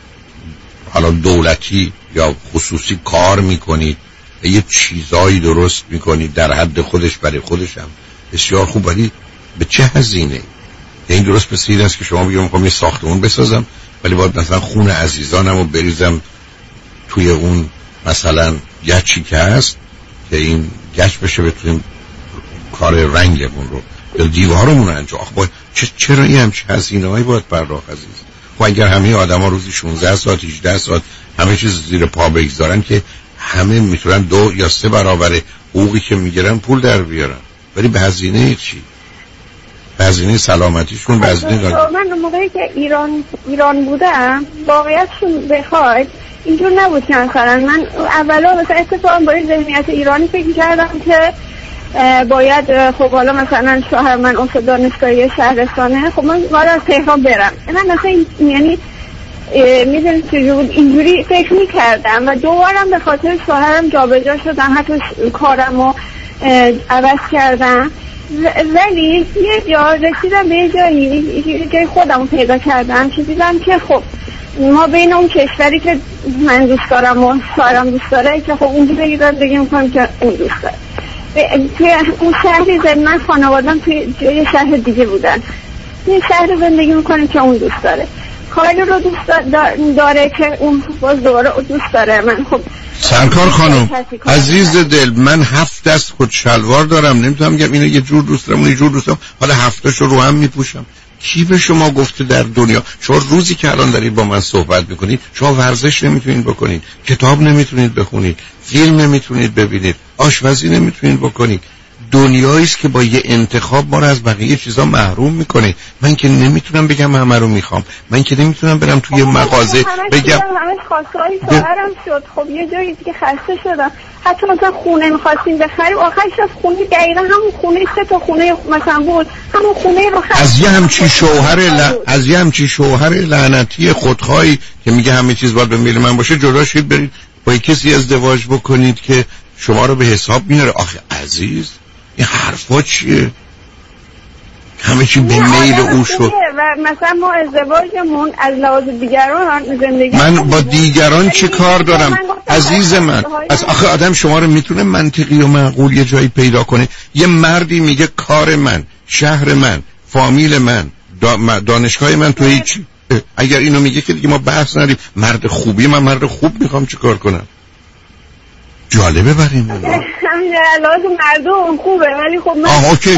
[SPEAKER 3] حالا دولتی یا خصوصی کار میکنید و یه چیزایی درست میکنید در حد خودش برای خودش هم بسیار خوب، ولی به چه هزینه؟ این درست مثل این است که شما بگید میخوام یه ساختمون بسازم ولی باید مثلا خون عزیزانم رو بریزم توی اون مثلا گچی که هست که این گچ بشه بتونیم کار رنگمون رو یا دیوارمون رو انجام. چرا این همچه هزینه هایی باید پرداخت عزیز؟ خب اگر همه آدم ها روزی 16 ساعت 18 ساعت همه چیز زیر پا بگذارن که همه میتونن 2 یا 3 برابر حقوقی که میگیرن پول در بیارن، ولی به هزینه چی؟ به هزینه سلامتیشون، به هزینه
[SPEAKER 5] من موقعی که ایران بودم واقعیتشون بخواید اینجور نبود که مثلا من اولا مثلا اتفاقا با این ذهنیت ایرانی فکر کردم که باید خب حالا مثلا شوهر من استاد دانشگاهی شهرستانه، خب من باید از تهران برم. من مثلا یعنی میدونید چجوری بود اینجوری فکر میکردم و دوبارم به خاطر شوهرم جابجا شدم، حتی کارم رو عوض کردم. ولی یه جا رسیدم به یه جایی خودم پیدا کردم که دیدم که خب ما بین اون کشوری که من دوست دارم و شوهرم دوست داره که خب اونجا بگیم میکنم که اون دوست داره. توی اون شهری من خانوادم توی یه شهر دیگه بودن یه شهر زندگی میکنه که اون دوست داره، کاری رو دوست داره که اون باز دوباره دوست داره. من خب
[SPEAKER 3] سرکار خانم عزیز دل، من 7 دست خود شلوار دارم، نمیتونم بگم اینو یه جور دوست دارم اون یه جور دوست دارم، حالا 7تاشو رو هم میپوشم. کی به شما گفته در دنیا شما روزی که الان دارید با من صحبت میکنید شما ورزش نمیتونید بکنید، کتاب نمیتونید بخونید، فیلم نمیتونید ببینید، آشپزی نمیتونید بکنید؟ دنیایی است که با یه انتخاب ما رو از بقیه چیزا محروم میکنه. من که نمیتونم بگم همه رو میخوام، من که نمیتونم برم توی مغازه بگم
[SPEAKER 5] همش خواستهای شوهرم شد. خب یه جایی که خسته شدم، حتی مثلا خونه میخواستیم بخریم، آخرش از خونه دقیقا همون خونه 3 تا خونه مثلا بود، همون خونه رو خرید.
[SPEAKER 3] از یه همچی شوهر لعنتی خودخواهی که میگه همه چیز باید به میل من باشه جدا شید برید با کسی ازدواج بکنید که شما رو به حساب میاره. آخه عزیز این حرفا چیه؟ همه چی به میل او شد.
[SPEAKER 5] و مثلا ما ازدواجمون از لحاظ دیگران زندگی
[SPEAKER 3] من با دیگران چه کار دارم عزیز من؟ از آخه آدم شما رو میتونه منطقی و معقول یه جایی پیدا کنه. یه مردی میگه کار من، شهر من، فامیل من، دانشگاه من تو هیچی. اگر اینو میگه که دیگه ما بحث نداریم. مرد خوبی، من مرد خوب میخوام چه کار کنم؟ جالبه بریم
[SPEAKER 5] لازم مردم خوبه ولی خب من
[SPEAKER 3] اوکی.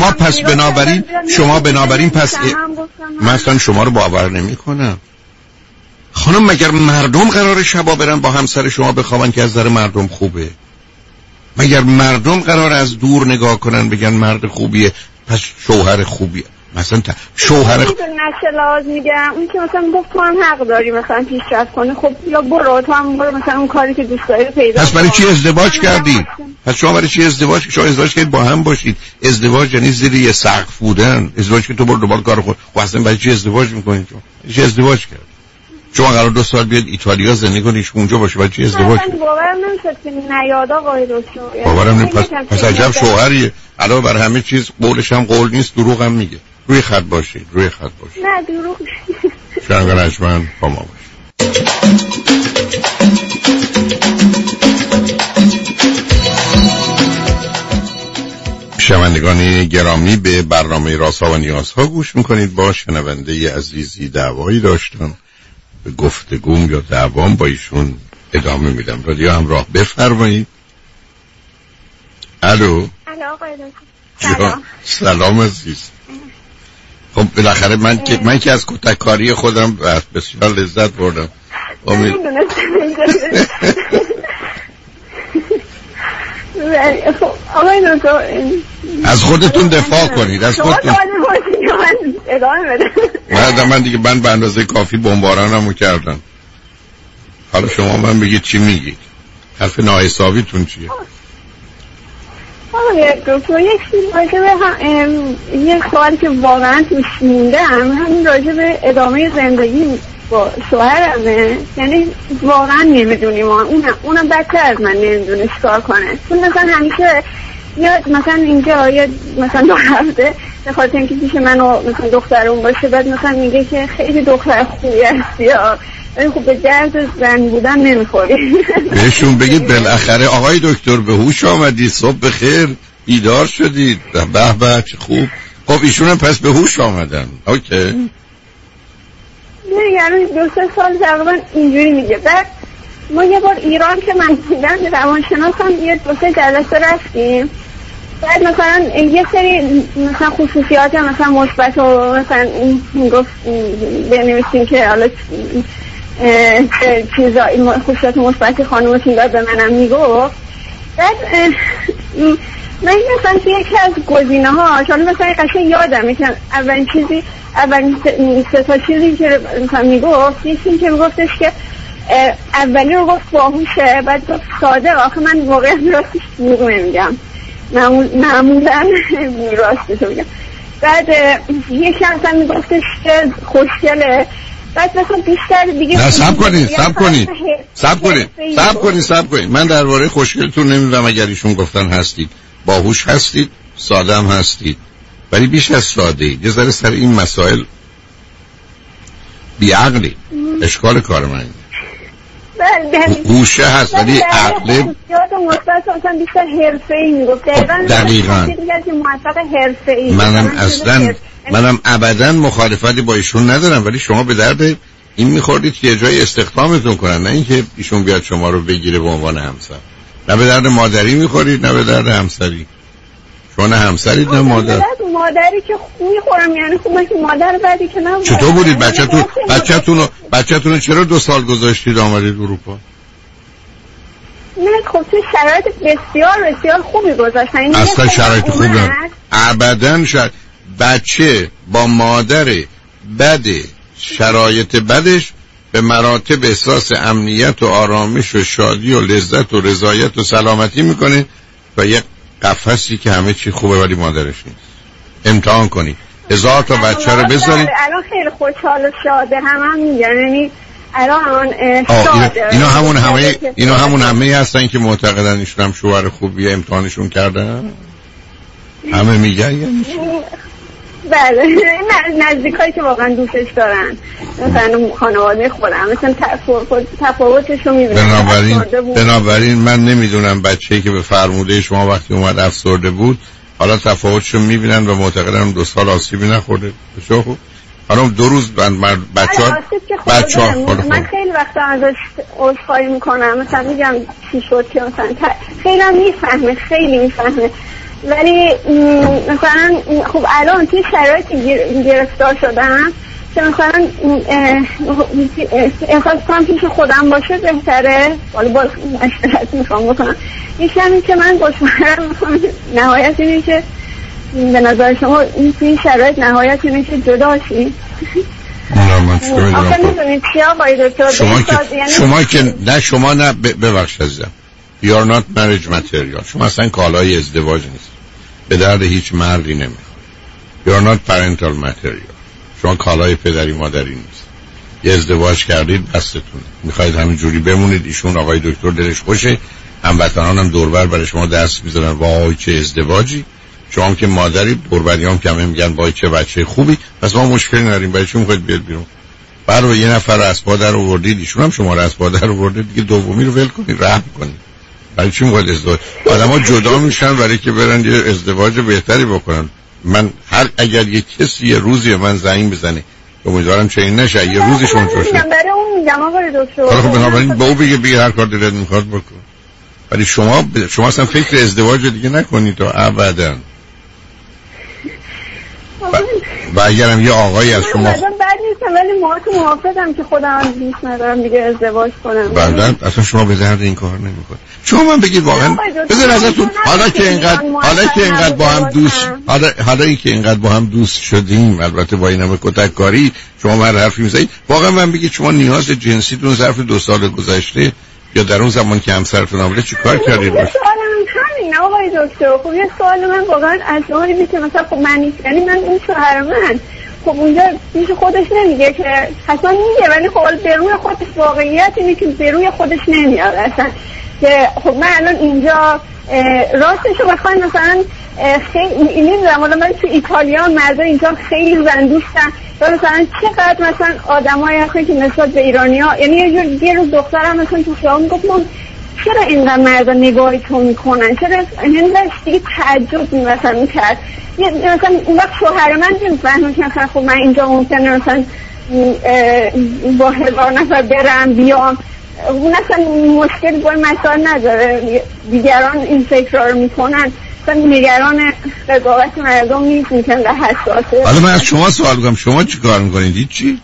[SPEAKER 3] شما بنابراین پس مثلا شما رو باور نمی کنم. خانم مگر مردم قرار شبا برن با همسر شما بخوابن که از نظر مردم خوبه؟ مگر مردم قرار از دور نگاه کنن بگن مرد خوبیه پس شوهر خوبیه؟ مثلا شوهر
[SPEAKER 5] نشه لازم میگم اون که مثلا گفت تو هم حق داری مثلا پیشرفت کنه، خب یا برو تو هم برو مثلا اون کاری که دوست داری پیدا کن.
[SPEAKER 3] پس برای چی ازدواج کردید؟ پس شما برای چی ازدواج کردید با هم باشید؟ ازدواج یعنی زیر یه سقف بودن. ازدواج که تو برو دوباره کار خود خب اصلا برای چی ازدواج میکنید؟ چی ازدواج کرد؟ شما قرار 2 سال بیاد ایتالیا زندگی کنید اونجا باشه برای چی ازدواج کرد؟
[SPEAKER 5] باورم نمیشد که نیاد آقای دکتر.
[SPEAKER 3] باورم نمیشه. پس عجب شوهریه. علاوه بر همه چیز قولش هم قول نیست، دروغ هم میگه. روی خط باشید.
[SPEAKER 5] نه دروغ
[SPEAKER 3] شنگان اجمن با ما باشید. شنوندگان گرامی به برنامه رازها و نیازها گوش میکنید. با شنونده عزیزی دعوایی داشتم، به گفتگوم یا دعوام با ایشون ادامه میدم. رادیو همراه بفرمایید. الو سلام عزیز. خب بالاخره من که از کتککاری خودم بسیار لذت بردم. از خودتون دفاع کنید. از خودتون من دیگه من به اندازه کافی بمبارانمو کردم. حالا شما من بگید چی میگید؟ حرف ناحسابیتون چیه؟
[SPEAKER 5] یک سوالی که واقعا توش موندم همین راجع به ادامه زندگی با شوهرمه. یعنی واقعا نمیدونیم، اونم بدتر از من نمیدونه چیکار کنه. چون مثلا همیشه یاد مثلا اینجا یا مثلا 2 هفته به خاطر اینکه پیش من و مثلا دخترم باشه بعد مثلا میگه که خیلی دختر خوبی هستی یا ولی خب به درد زن بودن نمیخوری.
[SPEAKER 3] بهشون بگید بالاخره آقای دکتر به هوش آمدید، صبح بخیر، بیدار شدید، به به چه خوب. خب ایشون هم پس به هوش آمدن. اوکی.
[SPEAKER 5] یعنی 2-3 سال تقریبا اینجوری میگه. بعد ما یه بار ایران که من بودم روانشناسم یه 2-3 جلسه رفتیم. بعد مثلا یه سری مثلا خصوصیات مثلا مثبت و مثلا گفت بنویسیم که حالا چیزا خصوصیات مثبت خانومتون داد به منم میگفت. بعد من مثلا که یکی از گزینه‌ها حالا مثلا قشنگ یادم میاد اولین 3 تا چیزی که مثلا میگفت یکی که میگفتش که اولی رو گفت باهوشه، بعد گفت صادق. آخه من واقعا راستش دروغ نمیگم، معمولا راستش میگم. بعد یکی مثلا میگفتش که خوشگله. بعد مثلا بیشتر دیگه
[SPEAKER 3] نه سب کنید. من درباره خوشگلتون نمیدونم. اگر ایشون گفتن هستید باهوش هستید، ساده هم هستید، ولی بیش از ساده اید. یه ذره سر این مسائل بیعقلی. اشکال کار من هوشه هست ولی عقل
[SPEAKER 5] یاد مثبت مثلا بیشتر حرفه‌ای میگفت.
[SPEAKER 3] دقیقاً
[SPEAKER 5] موفق حرفه‌ای.
[SPEAKER 3] منم اصلا منم ابدا مخالفتی با ایشون ندارم، ولی شما به درد این میخوردید که یه جای استخدامتون کنن، نه اینکه ایشون بیاد شما رو بگیره به عنوان همسر. نه به درد مادری میخورید نه به درد همسری. شما نه همسرید نه مادر.
[SPEAKER 5] مادری که میخورم، یعنی خب من که مادر بعدی که نه.
[SPEAKER 3] چطور بودید بچه‌تون رو چرا 2 سال گذاشتید آمدید اروپا؟
[SPEAKER 5] نه خب توی شرایط بسیار خوبی گذاشتن.
[SPEAKER 3] اصلا شرایط خوبی نه ابدا. بچه با مادر بده، شرایط بدش به مراتب احساس امنیت و آرامش و شادی و لذت و رضایت و سلامتی میکنه و یک قفسی که همه چی خوبه ولی مادرش نیست. امتحان کنید 1000 تا بچه رو بذارید.
[SPEAKER 5] الان خیلی خوشحال و شاده، هم میگن، یعنی الان شاده.
[SPEAKER 3] اینا همون همه هستن که معتقدن ایشون هم شوهر خوبیه، امتحانشون کردن. همه میگن یعنی
[SPEAKER 5] بله، نزدیکایی که واقعا دوستش دارن، مثلا خانواده خودم، مثلا تفاوتش رو میبینم.
[SPEAKER 3] بنابراین من نمیدونم بچه‌ای که به فرموده شما وقتی اومد افسرده بود حالا تفاوتش رو میبینن و معتقدن 2 سال آسیبی نخورده. بسیار خوب. حالا 2 روز بچه‌ها
[SPEAKER 5] من خیلی وقتا ازش عذرخواهی میکنم، مثلا میگم چی شد که مثلا خیلی میفهمه ولی مثلا خب الان توی شرایطی گرفتار شدم که مثلا احساس کنم پیش خودم باشه بهتره. حالا باز مشورت میخوام بکنم. یکی همین که من با شوهرم میخوام نهایت اینه که به نظر شما توی شرایط نهایت اینه که جدا شید. آخه میدونید چی آقای دکتر،
[SPEAKER 3] شما نه ببخش عزیزم، you are not marriage material. شما اصلا کالای ازدواج نیست، به درد هیچ مردی نمیخوره. you are not parental material. شما کالای پدری مادری نیست. یه ازدواج کردید بستتونه، میخواید همین جوری بمونید. ایشون آقای دکتر دلش خوشه، هموطنان هم دوربر برای شما دست میزنن وای چه ازدواجی. شما که مادری، دوربریام که همه میگن وای چه بچه خوبی. پس ما مشکلی نداریم، برای چی میخواید بیاد بیرون؟ برای یه نفر از پادر آوردید، ایشون هم شما رو از پادر آورده، دیگه دومی رو ول کنید، رحم کنید. برای چی میخواید ازدواج؟ آدم‌ها جدا میشن برای که برن یه ازدواج بهتری بکنن. من اگر یه کسی یه روزی من زنگ بزنه، امیدوارم چنین نشه، یه روزی شما جوشه.
[SPEAKER 5] برای اون میگم آقای دکتر.
[SPEAKER 3] خب بنابراین با او بگه هر کار دلت میخواد بکن. ولی شما اصلا فکر ازدواج دیگه نکنید تا ابدا. و اگرم یه آقایی از شما
[SPEAKER 5] بعد نیستم ولی موافقم که خودم دوست ندارم دیگه ازدواج کنم.
[SPEAKER 3] بعدا اصلا شما به درد این کار نمی‌کنید. شما من بگید واقعا بذار ازتون حالا که اینقدر با هم دوست شدیم، البته با این همه کتککاری شما من حرفی میزنید، واقعا من بگید شما نیاز جنسیتون ظرف 2 سال گذشته یا در اون زمان که همسرتون آمده چیکار کردید؟
[SPEAKER 5] همین آقای دکتر. خب یه سوال من واقعا از شما میشه که مثلا خب من یعنی من اون شوهر من خب اونجا پیش خودش نمیگه که حتما میگه، ولی خب به روی خودش واقعیت اینه که به روی خودش نمیاد اصلا. که خب من الان اینجا راستشو بخواید مثلا خیلی نمیدونم، حالا من تو ایتالیا مردا اینجا خیلی زن دوستن، یا مثلا چقدر مثلا آدمایی هستن که نسبت به ایرانی‌ها، یعنی یه روز دخترم مثلا تو خیابون میگفت چرا اینقدر مردا نگاهی تو میکنن، چرا نمیدونم دیگه تعجب مثلا میکرد. مثلا اون وقت شوهر من نمیفهمه که مثلا خب من اینجا ممکنه مثلا با 1000 نفر برم بیام، اون اصلا مشکل با مسائل نداره. دیگران این فکر رو میکنن، اصلا نگران قضاوت مردم نیست، میکنن در حساسه.
[SPEAKER 3] حالا من از شما سوال کنم، شما چی کار میکنید؟ هیچی؟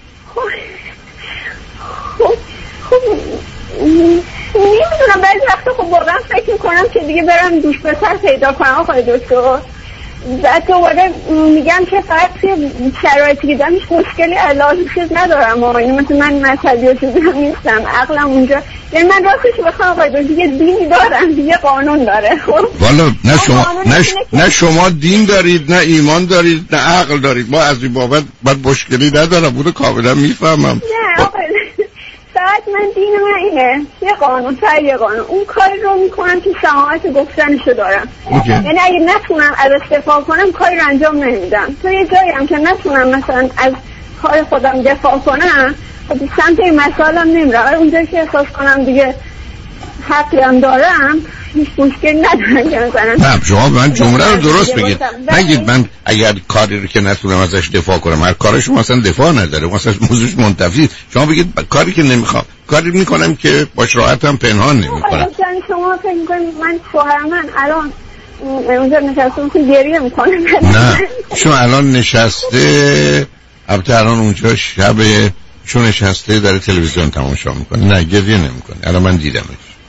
[SPEAKER 5] نمیدونم، بعضی وقتا خب واقعا فکر میکنم که دیگه برم دوست پسر پیدا کنم آقای دکتر. بعد دوباره میگم که فقط توی شرایطی که دارم هیچ مشکلی علاج چیز ندارم. اینه مثل من مذهبی و چیزی هم نیستم، عقلم اونجا، یعنی من راستش بخوام آقای دکتر دیگه دینی دارم، دیگه قانون داره. خب
[SPEAKER 3] والا نه شما دین دارید، نه ایمان دارید، نه عقل دارید. ما از این بابت مشکلی ندارم، بوده کاملا میفهمم.
[SPEAKER 5] نه آقای ساعت من دین من اینه یه قانون، یه قانون، اون کاری رو میکنم که شماعت گفتنشو دارم. یعنی اگه نتونم از دفاع کنم کاری رو انجام نمیدم. تو یه جایی هم که نتونم مثلا از کار خودم دفاع کنم، خب سمت این مسائلم نمیرم. اونجایی که احساس کنم دیگه حقی هم دارم هیچ مشکل ندارم که مثلا
[SPEAKER 3] نه شما من جمله رو درست بگید. نگید من اگر کاری رو که نتونم ازش دفاع کنم، هر کارش مثلا دفاع نداره، مثلا موضوعش منتفی. شما بگید کاری که نمیخوام، کاری میکنم که باش راحتم پنهان نمیکنم.
[SPEAKER 5] شما فکر میکنید من شوهر من الان اونجا نشسته که گریه میکنه؟
[SPEAKER 3] نه شما الان نشسته، البته الان اونجا شب چون نشسته داره تلویزیون تماشا میکنه، نه گریه نمیکنه. الان من دیدمش.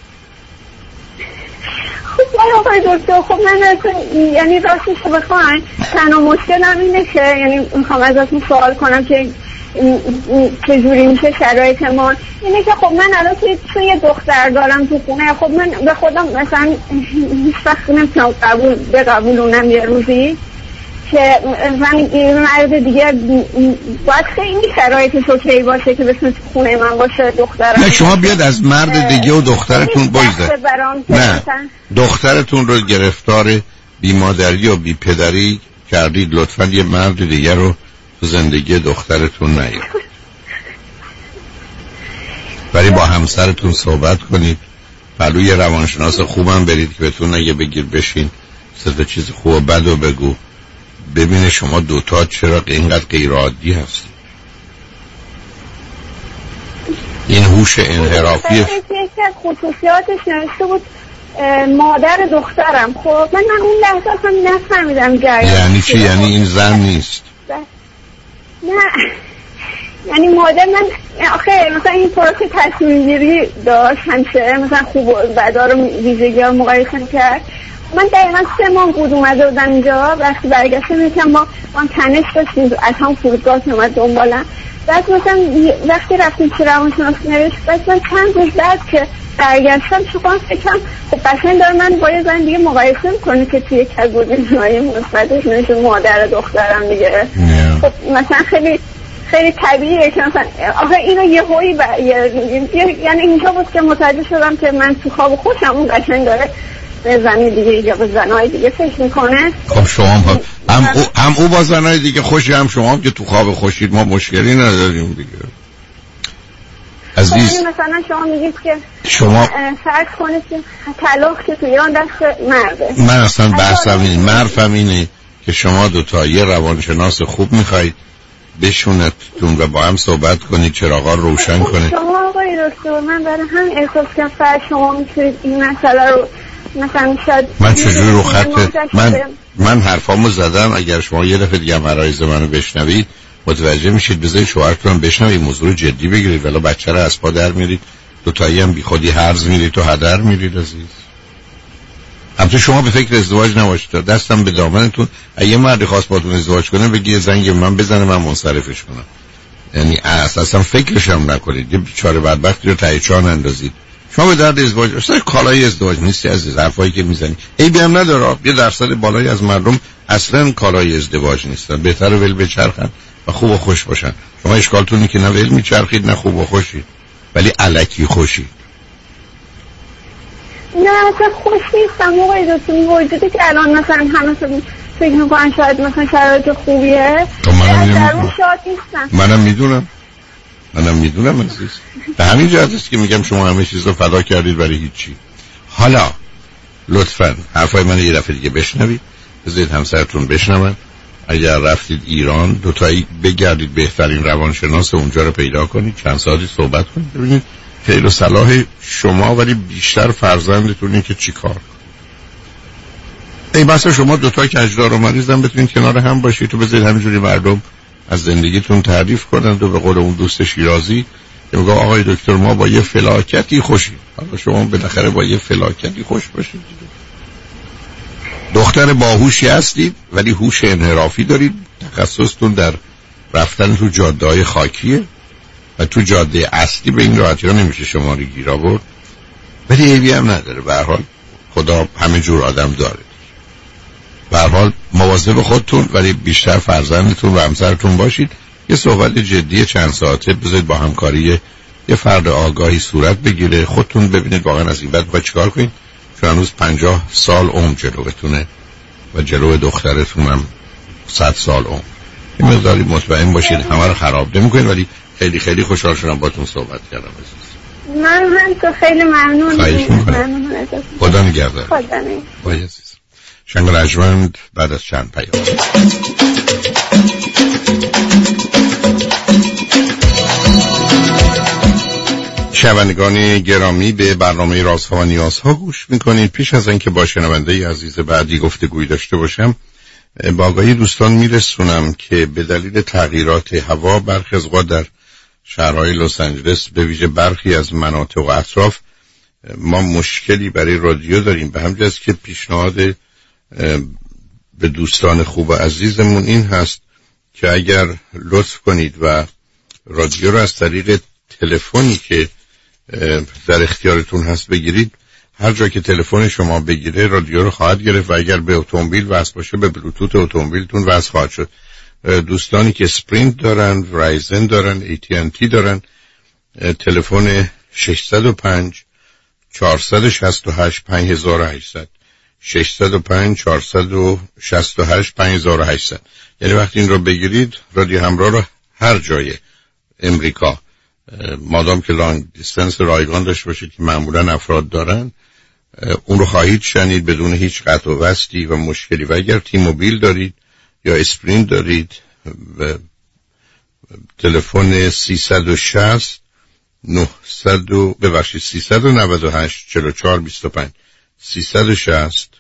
[SPEAKER 5] خب آقای دکتر، خب من یعنی راستش رو بخواین تنها مشکلم اینه که یعنی میخوام ازتون سوال کنم که چجوری میشه شرایط ما اینه که خب من الان توی یه دختر دارم تو خونه. خب من به خودم مثلا هیچ وقت نمیتونم بقبولونم یه روزی که من این مرد دیگه باید خیلی شرایطش اوکی باشه که بسید خونه من باشه دخترم.
[SPEAKER 3] نه شما بیاد از مرد دیگه و دخترتون بایزه. نه دخترتون رو گرفتار بیمادری و بیپدری کردید، لطفا یه مرد دیگه رو تو زندگی دخترتون نیارید. ولی با همسرتون صحبت کنید، پلوی روانشناس خوبم برید که بهتون نگه بگیر بشین سه تا چیز خوب و بد و بگو، ببینه شما دوتا چرا اینقدر غیر عادی هستید. این هوش انحرافی
[SPEAKER 5] یکی از خصوصیاتش نوشته بود مادر دخترم. خب من اون لحظه هم نفهمیدم جریان
[SPEAKER 3] یعنی چی؟ یعنی این زن نیست؟
[SPEAKER 5] نه یعنی مادر من آخه مثلا این پروسه تصمیم گیری داشت همیشه مثلا خوب و بدا رو ویژگی ها مقایسه کرد. من دقیقا 3 ماه بود اومده بودم اینجا، وقتی برگشتم یکم با تنش داشتیم از هم فرودگاه که اومد دنبالم. بعد مثلا وقتی رفتیم چه روانشناس نوشت، بعد من چند روز بعد که برگشتم شکان فکرم خب قشنگ داره من با یه زن دیگه مقایسه میکنه که توی یک از گزینه‌های مثبتش نوشته مادر دخترم دیگه. خب مثلا خیلی طبیعیه که مثلا آخه اینو یه هویی یعنی اینجا بود که متوجه شدم که من تو خواب خوشم اون قشنگ داره به زنی دیگه یا به زنای دیگه فکر میکنه.
[SPEAKER 3] خب شما هم او با زنای دیگه خوشی، هم شما هم که تو خواب خوشید، ما مشکلی نداریم دیگه. عزیز
[SPEAKER 5] مثلا شما میگید که
[SPEAKER 3] شما
[SPEAKER 5] فرض کنید که طلاق که تو ایران دست مرده.
[SPEAKER 3] من اصلا بحثم اینه، مرفم اینه که شما دوتا یه روانشناس خوب میخواید بشونتون و با هم صحبت کنید، چراغا روشن کنید.
[SPEAKER 5] شما آقای دکتر من برای هم احساس کنم فرض شما میتونید این مسئله رو مثلا شاید
[SPEAKER 3] من چجوری رو خط من حرفامو زدم. اگر شما یه دفعه دیگه عرایض منو بشنوید متوجه میشید. بذارید شوهرتون هم بشنوید، این موضوع رو جدی بگیرید، ولی بچه رو از پا در میرید، دوتایی هم بی خودی هرز میرید تو هدر میرید. عزیز البته شما به فکر ازدواج نباشید، دستم به دامنتون. اگه مردی خواست باهاتون ازدواج کنه بگی زنگ من بزنه من منصرفش کنم، یعنی اساسا فکرش هم نکنید. یه بیچاره بدبختی رو ته چاه اندازید. شما به درد ازدواج اصلا کالای ازدواج نیستی عزیز. حرفایی که میزنی عیبی هم نداره. یه درصد بالایی از مردم اصلا کالای ازدواج نیستن، بهتره ول بچرخن و خوب و خوش باشن. شما اشکالتونه که نه ول میچرخید نه خوب و خوشید، ولی الکی خوشید.
[SPEAKER 5] نه اصلا خوش نیستم آقای دکتر. وجودی که الان مثلا همه فکر میکنن شاید مثلا شرایط خوبیه، در اون شاد نیستم.
[SPEAKER 3] منم میدونم عزیز. به همین جهت است که میگم شما همه چیز رو فدا کردید برای هیچی. حالا لطفاً حرفای من یه دفعه دیگه بشنوید، بذارید همسرتون بشنون. اگر رفتید ایران دوتایی بگردید بهترین روانشناس اونجا رو پیدا کنید، چند ساعتی صحبت کنید، ببینید خیر و صلاح شما ولی بیشتر فرزندتونه که چی کار. ای بسا شما دوتا که اجدار و مریضن بتونید کنار هم باشید. تو بذارید همینجوری مردم از زندگیتون تعریف کنند و به قول اون دوست شیرازی که میگه آقای دکتر ما با یه فلاکتی خوشیم. حالا شما بالاخره با یه فلاکتی خوش باشید. دختر باهوشی هستید ولی هوش انحرافی دارید. تخصصتون در رفتن تو جاده‌های خاکیه و تو جاده اصلی به این راحتی ها نمیشه شما رو گیر آورد، ولی عیبی هم نداره. به هر حال خدا همه جور آدم داره. به هر حال مواظب خودتون ولی بیشتر فرزندتون و همسرتون باشید. یه صحبت جدی چند ساعته بذارید با همکاری یه فرد آگاهی صورت بگیره. خودتون ببینید واقعا از این بعد باید چیکار کنید، چون هنوز 50 سال عمر جلوتونه و جلو دخترتون هم 100 سال عمر. یه مقداری مطمئن باشید همه رو خراب نمی‌کنید. ولی خیلی خیلی خوشحال شدم باهاتون صحبت کردم عزیز.
[SPEAKER 5] من تو خیلی ممنون.
[SPEAKER 3] خدا نگهدار. خدا عزیز. شنگ لاجوند بعد از چند پیام. شنوندگان گرامی، به برنامه رازها و نیازها گوش میکنید. پیش از اینکه با شنونده عزیز بعدی گفتگوی داشته باشم، با آگاهی دوستان میرسونم که به دلیل تغییرات هوا برخی از اوقات در شهرهای لس آنجلس، به ویژه برخی از مناطق و اطراف، ما مشکلی برای رادیو داریم. به همین جهت که پیشنهاد به دوستان خوب و عزیزمون این هست که اگر لطف کنید و رادیو رو از طریق تلفنی که در اختیارتون هست بگیرید، هر جا که تلفن شما بگیره رادیو رو خواهد گرفت و اگر به اتومبیل وصل باشه به بلوتوت اتومبیلتون وصل خواهد شد. دوستانی که اسپرینت دارن، ورایزن دارن، AT&T دارن، تلفن 605 468 5800 605 468 5800. یعنی وقتی این رو بگیرید رادیو همراه رو هر جای امریکا، مادام که لانگ دیستنس رایگان داشته باشید که معمولا افراد دارن، اون رو خواهید شنید بدون هیچ قطع و وصلی و مشکلی. و اگر تی موبیل دارید یا اسپرینت دارید، تلفن 360 398 44 25 360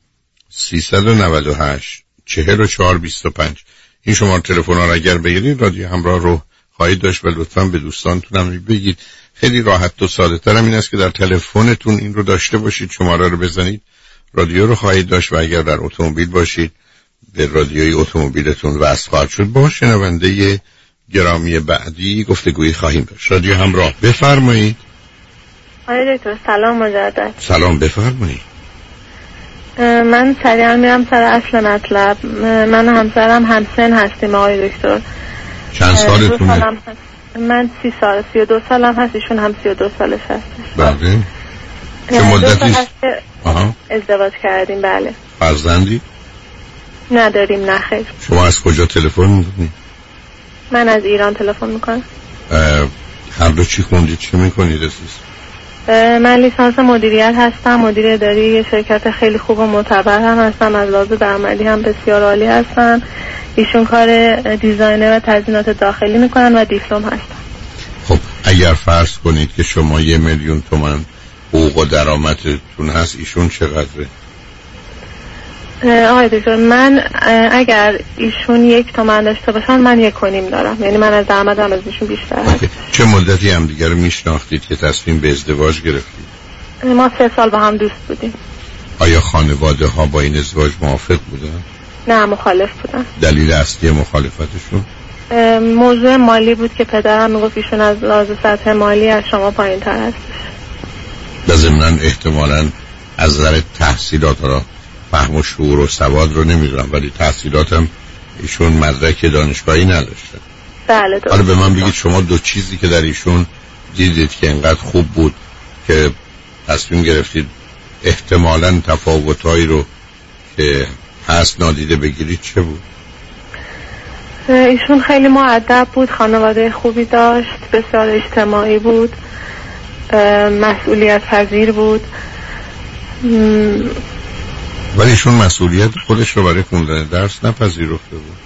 [SPEAKER 3] 398 44 25. این شماره تلفن ها را اگر بگیرید رادیو همراه رو خواهید داشت و لطفاً به دوستانتون بگید. خیلی راحت و ساده تر این است که در تلفنتون این رو داشته باشید، شماره رو بزنید، رادیو رو خواهید داشت و اگر در اتومبیل باشید به رادیوی اتومبیلتون وصل خواهد شد. با شنونده گرامی بعدی گفتگویی خواهیم داشت. رادیو همراه، بفرمایید.
[SPEAKER 6] آقای دکتر سلام مجدد.
[SPEAKER 3] سلام، بفرمایید.
[SPEAKER 6] من سریعا میرم سر اصل مطلب. من و همسرم همسن هستیم آقای دکتر.
[SPEAKER 3] چند سالتونه؟
[SPEAKER 6] من 30 سال، 32 سالم هست، ایشون هم 32 سالش هست.
[SPEAKER 3] بله. چه مدتی
[SPEAKER 6] ازدواج کردیم؟ بله.
[SPEAKER 3] فرزندی؟
[SPEAKER 6] نداریم، نه خیر.
[SPEAKER 3] شما از کجا تلفن میکنید؟
[SPEAKER 6] من از ایران تلفن میکنم.
[SPEAKER 3] هر دو چی خوندید؟ چی میکنید عزیز؟
[SPEAKER 6] من لیسانس مدیریت هستم، مدیر اداری یه شرکت خیلی خوب و معتبر هم هستم، از لحاظ درآمدی هم بسیار عالی هستم. ایشون کار دیزاینر و تزیینات داخلی میکنن و دیپلم هستن.
[SPEAKER 3] خب اگر فرض کنید که شما 1,000,000 تومان حقوق و درآمدتون هست، ایشون چقدره؟
[SPEAKER 6] آقای دکتر، من اگر ایشون 1 تومن داشته باشن من 1.5 دارم، یعنی من از درآمدم از ایشون بیشتر هست.
[SPEAKER 3] چه مدتی هم دیگر رو میشناختید که تصمیم به ازدواج گرفتید؟
[SPEAKER 6] ما 3 سال با هم دوست بودیم.
[SPEAKER 3] آیا خانواده ها با این ازدواج موافق بودن؟
[SPEAKER 6] نه، مخالف بودن.
[SPEAKER 3] دلیل اصلی مخالفتشون؟
[SPEAKER 6] موضوع مالی بود که پدرم میگفت ایشون از لحاظ سطح مالی از شما پایین تر هست.
[SPEAKER 3] ضمناً احتمالاً از نظر تحصیلات را فهم و شعور و سواد رو نمیدونم، ولی تحصیلاتم ایشون مدرک دانشگاهی نداشتن.
[SPEAKER 6] بله.
[SPEAKER 3] حالا به من بگید شما دو چیزی که در ایشون دیدید که انقدر خوب بود که تصمیم گرفتید احتمالاً تفاوتایی رو که هست نادیده بگیرید، چه بود؟
[SPEAKER 6] ایشون خیلی مؤدب بود، خانواده خوبی داشت، بسیار اجتماعی بود، مسئولیت پذیر بود.
[SPEAKER 3] ولی ایشون مسئولیت خودش رو برای خوندن درس نپذیرفته بود.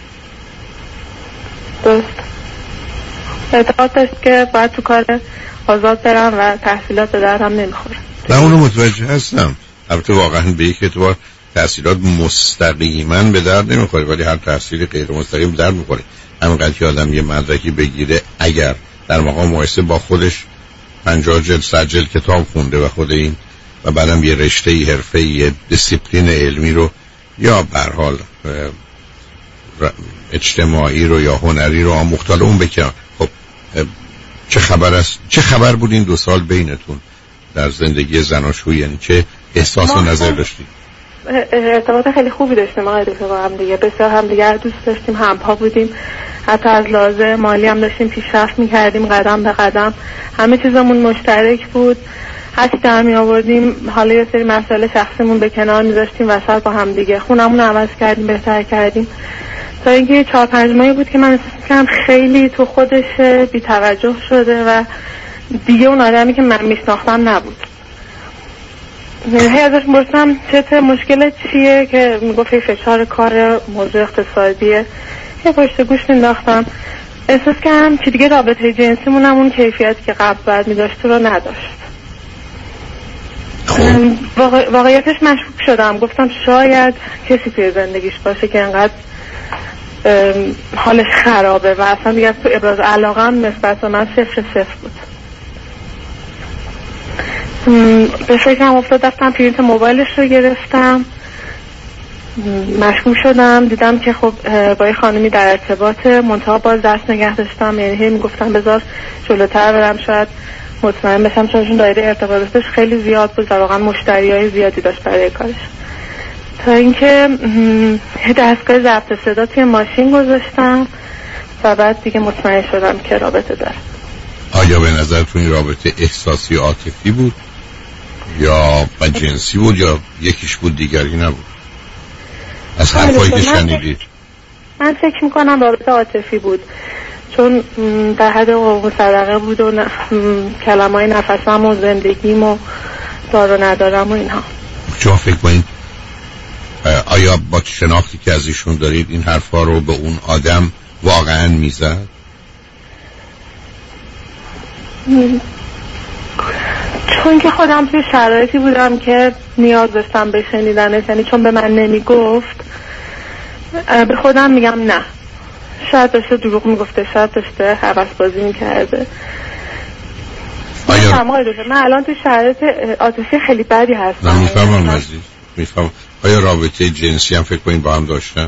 [SPEAKER 6] درست. اعتقاد داشت که باید تو کار آزاد برم و تحصیلات به دردم نمیخوره.
[SPEAKER 3] نه اونو متوجه هستم. البته واقعا به یک اعتبار تحصیلات مستقیما به درد نمیخوره، ولی هر تحصیل غیر مستقیم به درد میخوره. همینقدر که آدم یه مدرکی بگیره، اگر در مقام مقایسه با خودش 50 جلد 100 جلد کتاب خونده و خود این و بعدم یه رشته حرفه‌ای، یه دیسیپلین علمی رو یا به هر حال اجتماعی رو یا هنری رو آموخته، اون بکنه. خب چه خبر است؟ چه خبر بود این 2 سال بینتون در زندگی زناشویی؟ یعنی چه احساس و نظر داشتید؟
[SPEAKER 6] ارتباط خیلی خوبی داشتیم آقای دکتر با هم دیگه، بسیار هم دیگه دوست داشتیم، همپا بودیم، حتی از لحاظ مالی هم داشتیم پیشرفت می‌کردیم قدم به قدم، همه چیزمون مشترک بود. هرچی در می آوردیم حالا یه سری مسائل شخصیمون به کنار می‌ذاشتیم وسط با هم دیگه، خونمون رو عوض کردیم، بهتر کردیم، تا اینکه 4-5 ماهی بود که من احساس کردم خیلی تو خودش بی‌توجه شده و دیگه اون آدمی که من میشناختم نبود. ازش پرسیدم چه مشکلت چیه که میگفت فشار کار، موضوع اقتصادیه. یه پشت گوش مینداختم، احساس کردم که دیگه رابطه جنسیمونم اون کیفیتی که قبل باید میداشت رو نداشت. واقعیتش مشکوک شدم، گفتم شاید کسی توی زندگیش باشه که انقدر حالش خرابه و اصلا دیگه تو ابراز علاقه هم نسبت به من 0 بود. به فکرم افتاد، رفتم پرینت موبایلش رو گرفتم، مشغول شدم، دیدم که خب با یه خانمی در ارتباط، منتها باز دست نگه داشتم، یعنی میگفتم بذار جلوتر برم شاید مطمئن بشم، چون دایره ارتباطش خیلی زیاد بود و واقعا مشتریای زیادی داشت برای کارش. تا اینکه دستگاه ضبط صدا توی ماشین گذاشتم و بعد دیگه مطمئن شدم که رابطه داره.
[SPEAKER 3] آیا به نظرتون این رابطه احساسی عاطفی بود یا جنسی بود یا یکیش بود دیگری نبود؟ از حرفایی که شنیدید
[SPEAKER 6] من فکر میکنم رابطه عاطفی بود، چون در حد قربون صدقه بود و کلمه‌های نفسم و زندگیم و دار و ندارم و اینها.
[SPEAKER 3] شما فکر کنید آیا با شناختی که از ایشون دارید این حرفا رو به اون آدم واقعا میزد؟
[SPEAKER 6] چون که خودم توی شرایطی بودم که نیاز داشتم به شنیدنش، یعنی چون به من نمیگفت به خودم میگم نه، شاید داشته دروغ میگفته، شاید داشته حوس بازی میکرده. من الان توی شرایط عاطفی خیلی بدی هستم.
[SPEAKER 3] نه میفهمم عزیز، میفهمم. آیا رابطه جنسی هم فکر کنید با هم داشتن؟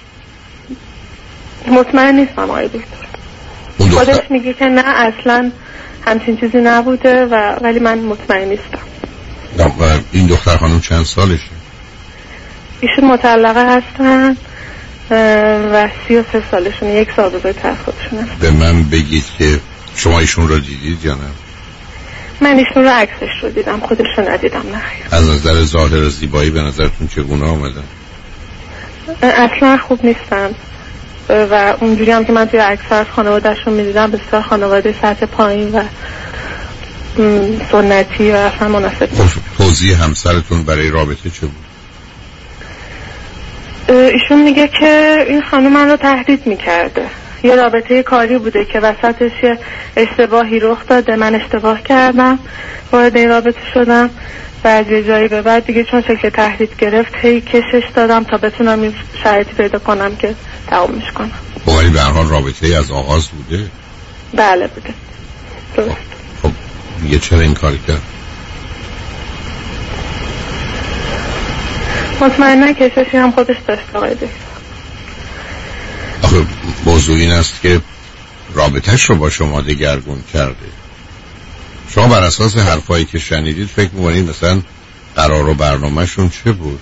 [SPEAKER 6] مطمئن نیستم آقای دکتر. خودش میگه که نه اصلا همچین چیزی نبوده ولی من مطمئن نیستم.
[SPEAKER 3] این دختر خانم چند سالشه؟
[SPEAKER 6] ایشون مطلقه هستن و 33 سالشونه، 1 سال بزرگتر از خودشونه.
[SPEAKER 3] به من بگید که شما ایشون رو دیدید یا نه؟
[SPEAKER 6] من ایشون رو عکسش رو دیدم، خودش رو ندیدم. نه
[SPEAKER 3] از نظر ظاهر و زیبایی به نظرتون چگونه آمدن؟
[SPEAKER 6] اصلا خوب نیستن و اونجوری هم که من توی عکس از خانواده‌شون می‌دیدم بسیار خانواده سطح پایین و سنتی و اصلا مناسب نیست.
[SPEAKER 3] توضیح همسرتون برای رابطه چه بود؟
[SPEAKER 6] ایشون میگه که این خانم من رو تهدید می‌کرده. یه رابطه کاری بوده که وسطش یه اشتباهی رخ داده، من اشتباه کردم وارد این رابطه شدم و از یه جایی به بعد دیگه چون شکل تهدید گرفت هی کشش دادم تا بتونم این شرایطی پیدا کنم که تمامش کنم.
[SPEAKER 3] ولی به هر حال رابطه از آغاز بوده؟
[SPEAKER 6] بله بوده. درست.
[SPEAKER 3] خب دیگه چرا این کاری کرد؟
[SPEAKER 6] مطمئنه کششی هم خودش داشت آقای دکتر.
[SPEAKER 3] آخه موضوع این است که رابطهش رو با شما دگرگون کرده. شما بر اساس حرفایی که شنیدید فکر می‌کنید مثلا قرار و برنامه‌شون چه بود؟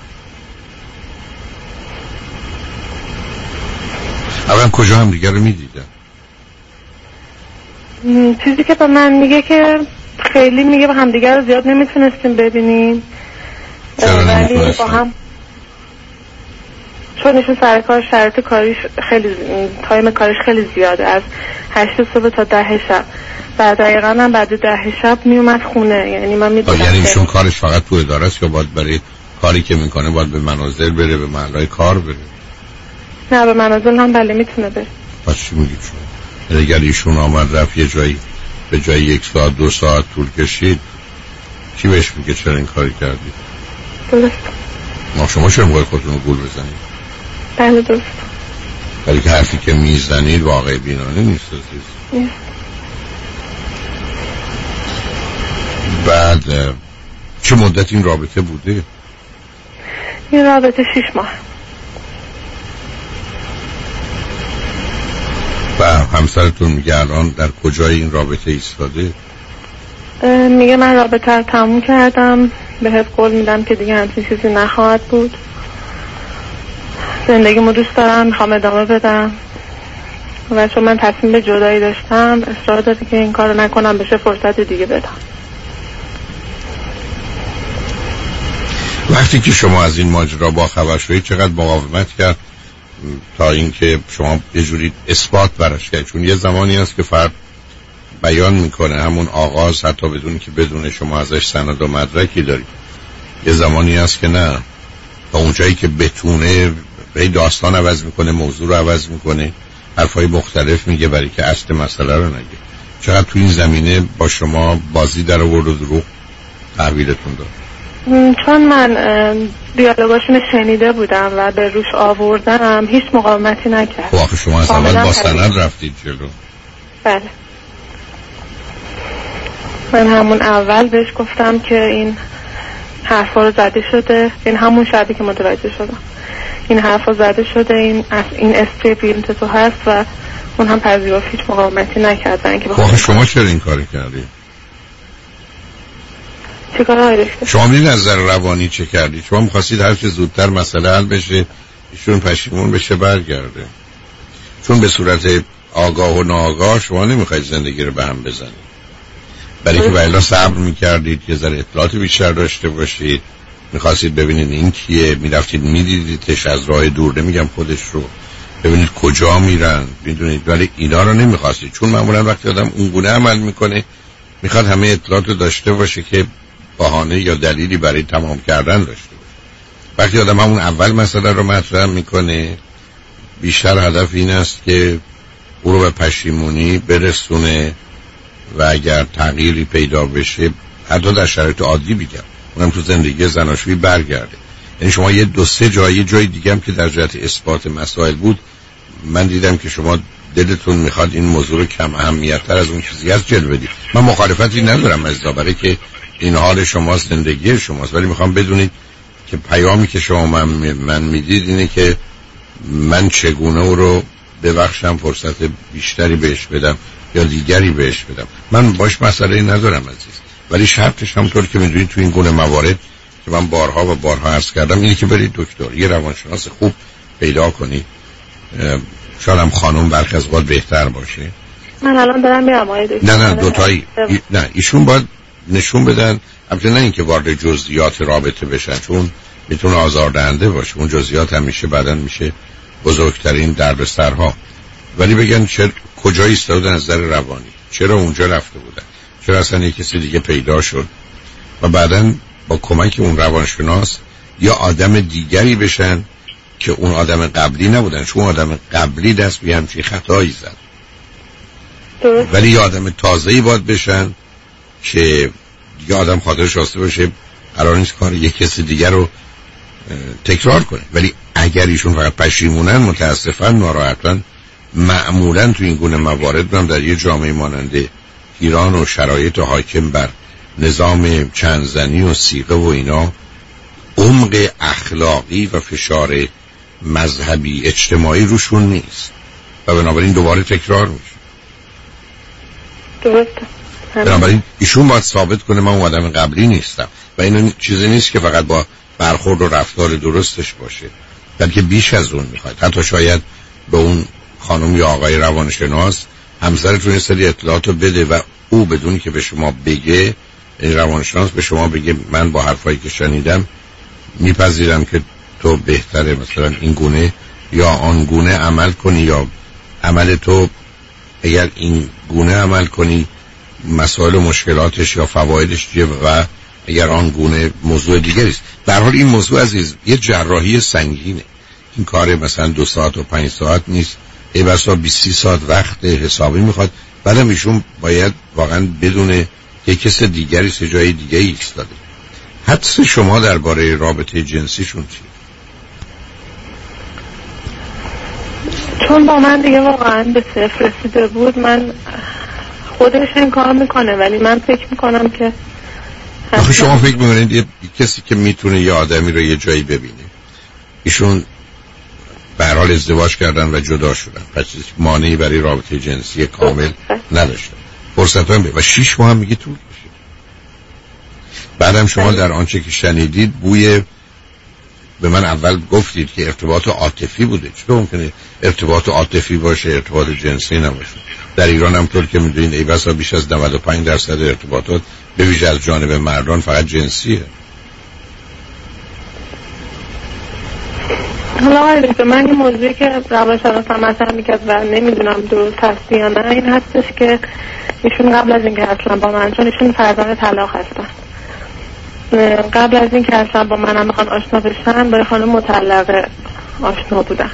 [SPEAKER 3] اولا کجا هم دیگر رو می‌دیدن؟
[SPEAKER 6] چیزی که به من میگه که خیلی میگه با هم دیگر رو زیاد نمیتونستیم ببینیم. ولی با هم چون ایشون سر کار شرایط کاریش خیلی تایم کارش خیلی زیاده، از 8 صبح تا 10 شب و دقیقاً هم بعد 10 شب میومد خونه. یعنی من میدونم
[SPEAKER 3] یعنی ایشون کارش فقط تو اداره است یا باید برای کاری که میکنه باید به منازل بره، به محلهای کار بره؟
[SPEAKER 6] نه به منازل هم بله میتونه بره.
[SPEAKER 3] پس چی میگید شما؟ اگر ایشون آمد رفت یه جایی به جای 1 ساعت 2 ساعت طول کشید کی بهش میگه چرا این کاری کردید؟
[SPEAKER 6] درست.
[SPEAKER 3] ما شما چرا باید خودتون رو گول بزنید؟
[SPEAKER 6] بله درست.
[SPEAKER 3] ولی که حرفی که میزنید واقع بینانه نیست عزیز. بعد چه مدت این رابطه بوده؟
[SPEAKER 6] این رابطه 6 ماه.
[SPEAKER 3] و همسرتون میگه الان در کجای این رابطه ایستاده؟
[SPEAKER 6] میگه من رابطه رو تموم کردم، بهت قول میدم که دیگه همچین چیزی نخواهد بود، زندگیمو دوست دارم، میخوام ادامه بدم و چون من تصمیم به جدایی داشتم اصرار داره که این کارو نکنم، بشه فرصت دیگه بدم.
[SPEAKER 3] وقتی که شما از این ماجرا با خبر شدید چقدر مقاومت کرد تا اینکه شما یه جوری اثبات براش کرد؟ چون یه زمانی هست که فرد بیان میکنه، همون آغاز، حتی بدون که بدون شما ازش سند و مدرکی دارید. یه زمانی هست که نه، تا اونجایی که بتونه به داستان عوض میکنه، موضوع رو عوض میکنه، حرفای مختلف میگه برای که اصل مسئله رو نگه. چقدر تو این زمینه با شما بازی در آورد و دروغ تحویلتون داد؟
[SPEAKER 6] چون من دیالوگاشون شنیده بودم و به روش آوردم، هیچ مقاومتی نکرد.
[SPEAKER 3] خب آخه شما از اول با سند رفتید جلو.
[SPEAKER 6] بله، من همون اول بهش گفتم که این حرفا رو زده شده، این همون شبی که متوجه شدم این حرفا زده شده، این استریپینت تو هست و اون هم پذیرفت، هیچ مقاومتی نکرد.
[SPEAKER 3] خب شما چرا این کاری کردید؟
[SPEAKER 6] چه کاری داشته؟
[SPEAKER 3] شما میدید از نظر روانی چه کردید؟ شما می‌خواستید هر چه زودتر مسئله حل بشه، ایشون پشیمون بشه، برگرده. چون به صورت آگاه و ناآگاه شما نمیخواید زندگی رو به هم بزنید، برای که بایلا صبر میکردید، یه ذره اطلاعات بیشتر داشته باشید، میخواستید ببینید این کیه، میرفتید میدیدیدش از راه دور، نمیگم خودش رو، ببینید کجا میرن، میدونید، ولی اینا رو نمیخواستید. چون معمولا وقتی آدم اونگونه عمل میکنه میخواد همه اطلاعات رو داشته باشه که بهانه یا دلیلی برای تمام کردن داشته باشه. وقتی آدم همون اول مسئله رو مطرح میکنه، بیشتر هدف این است که او رو به پشیمونی برسونه و اگر تغییری پیدا بشه، حتی در شرایط عادی بگم، اونم تو زندگی زناشویی برگرده. یعنی شما یه دو سه جای دیگه هم که در جهت اثبات مسائل بود، من دیدم که شما دلتون میخواد این موضوع رو کم اهمیت‌تر از اون چیزی از جلوه بدید. من مخالفتی ندارم از برای که این حال شماست، زندگی شماست، ولی میخوام بدونید که پیامی که شما من میدید اینه که من چگونه او رو ببخشم، فرصت بیشتری بهش بدم یا دیگری بهش بدم. من باش مسئله ندارم عزیز، ولی شرطش همونطور که میدونید تو این گونه موارد که من بارها و بارها عرض کردم اینه که برید دکتر، یه روانشناس خوب پیدا کنید. شاید هم خانم برخی از وقت بهتر باشه.
[SPEAKER 6] من الان دارم میرم آقای دکتر.
[SPEAKER 3] نه دوتایی نه، ایشون باید نشون بدن، البته نه اینکه وارد جزئیات رابطه بشن، چون میتونه آزاردهنده باشه، اون جزئیات هم میشه بعدن میشه بزرگترین دردسرها، ولی بگن کجا ایستادن از نظر روانی، چرا اونجا رفته بودن، چرا اصلا یک کسی دیگه پیدا شد، و بعدن با کمک اون روانشناس یا آدم دیگری بشن که اون آدم قبلی نبودن، چون آدم قبلی دست به همچین خطایی زد، ولی یه آدم تازه‌ای باید بشن که دیگه آدم خاطرش راسته باشه، قرار نیست کار یک کسی دیگر رو تکرار کنه. ولی اگر ایشون فقط پشیمونن، متاسفن، ناراحتن، معمولا تو این گونه موارد هم در یه جامعه مانند ایران و شرایط حاکم بر نظام چند زنی و سیغه و اینا، عمق اخلاقی و فشار مذهبی اجتماعی روشون نیست و بنابراین دوباره تکرار میشه.
[SPEAKER 6] درسته.
[SPEAKER 3] بنابراین ایشون باید ثابت کنه من اون آدم قبلی نیستم و این چیزی نیست که فقط با برخورد و رفتار درستش باشه، بلکه بیش از اون میخواد. حتی شاید به اون خانم یا آقای روانشناس همسرتون یه سری اطلاعات رو بده و او بدون که به شما بگه، این روانشناس به شما بگه من با حرفایی که شنیدم میپذیرم که تو بهتره مثلا این گونه یا آن گونه عمل کنی، یا عمل تو اگر این گونه عمل کنی مسائل و مشکلاتش یا فوایدش چیه و اگر آن گونه موضوع دیگری است. در حال این موضوع عزیز یه جراحی سنگینه، این کار مثلا 2 ساعت و 5 ساعت نیست، ای بسا 20 ساعت وقت حسابی میخواد. بعدم ایشون باید واقعا بدون یک کس دیگری سه جای دیگه ایستاده. حدس شما درباره رابطه جنسیشون چیه؟
[SPEAKER 6] چون با من دیگه واقعا به صفر رسیده بود، من خودش این کار میکنه، ولی من فکر میکنم که
[SPEAKER 3] آخه شما فکر میکنید یه کسی که میتونه یه آدمی رو یه جایی ببینه، ایشون به هر حال ازدواج کردن و جدا شدن، پس مانعی برای رابطه جنسی کامل نداشتن، فرصت هم و 6 ماه هم میگه طول کشید. بعدم شما در آنچه که شنیدید بوی، به من اول گفتید که ارتباط عاطفی بوده. چطور ممکنه ارتباط عاطفی باشه ارتباط جنسی نباشه؟ در ایران هم طور که میدونید ای بسا بیش از 95% ارتباطات به ویژه از جانب مردان فقط جنسیه.
[SPEAKER 6] حالا آقای دکتر، من این موضوعی که روانشناسم مطرح میکرد و نمیدونم درست هست یا نه این هستش که ایشون قبل از اینکه اصلا با من، چون ایشون فرزند طلاق هستن، قبل از اینکه اصلا با منم میخوان آشنا بشن با خانم مطلقه آشنا بودن.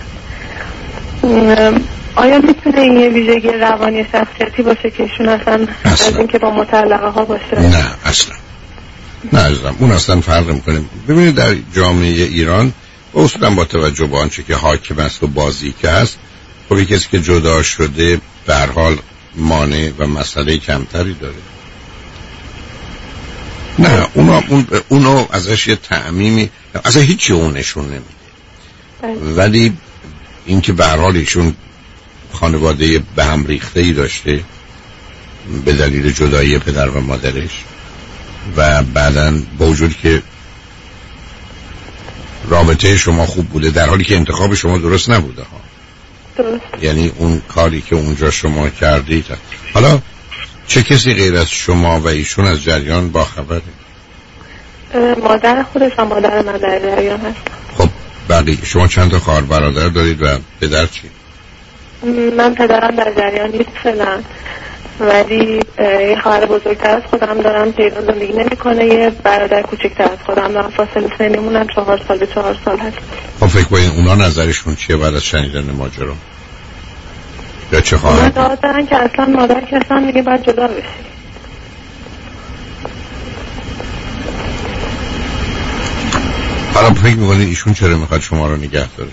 [SPEAKER 6] آیا میتونه این یه ویژگی روانی شخصیتی باشه که ایشون اصلا از اینکه با مطلقه ها باشه؟
[SPEAKER 3] نه اصلا، نه عزیزم، اون اصلا فرق میکنه. ببینید در جامعه ایران اصلا با توجه به آنچه که حاکم است و بازی که هست، خب کسی که جدا شده به هر حال مانع و مسئله کمتری داره. نه اونو ازش یه تعمیمی اصلا هیچی اون نشون نمیده، ولی اینکه به هر حال ایشون خانواده به هم ریخته‌ای داشته به دلیل جدایی پدر و مادرش و بعداً با وجود که رابطه شما خوب بوده در حالی که انتخاب شما درست نبوده ها.
[SPEAKER 6] درست.
[SPEAKER 3] یعنی اون کاری که اونجا شما کردید. حالا چه کسی غیر از شما و ایشون از جریان با خبره؟
[SPEAKER 6] مادر خودش و مادر من در جریان هست.
[SPEAKER 3] خب بقیه شما چند تا خواهر برادر دارید و پدر چی؟
[SPEAKER 6] من پدرم در جریان نیست فعلا، ولی یه خواهر بزرگتر از خودم دارم که ایران زندگی نمی‌کنه، یه برادر کوچکتر از خودم دارم، فاصله سنیمون هم 4 سال به 4 سال هست.
[SPEAKER 3] خب فکر کنید اونا نظرشون چیه بعد از شنیدن ماجرا؟ یا چه خواهد؟
[SPEAKER 6] اونا دعا دارن که اصلا مادر که اصلا میگه باید جدا بشی.
[SPEAKER 3] حالا فکر می‌کنید ایشون چرا میخواد شما رو نگه داره؟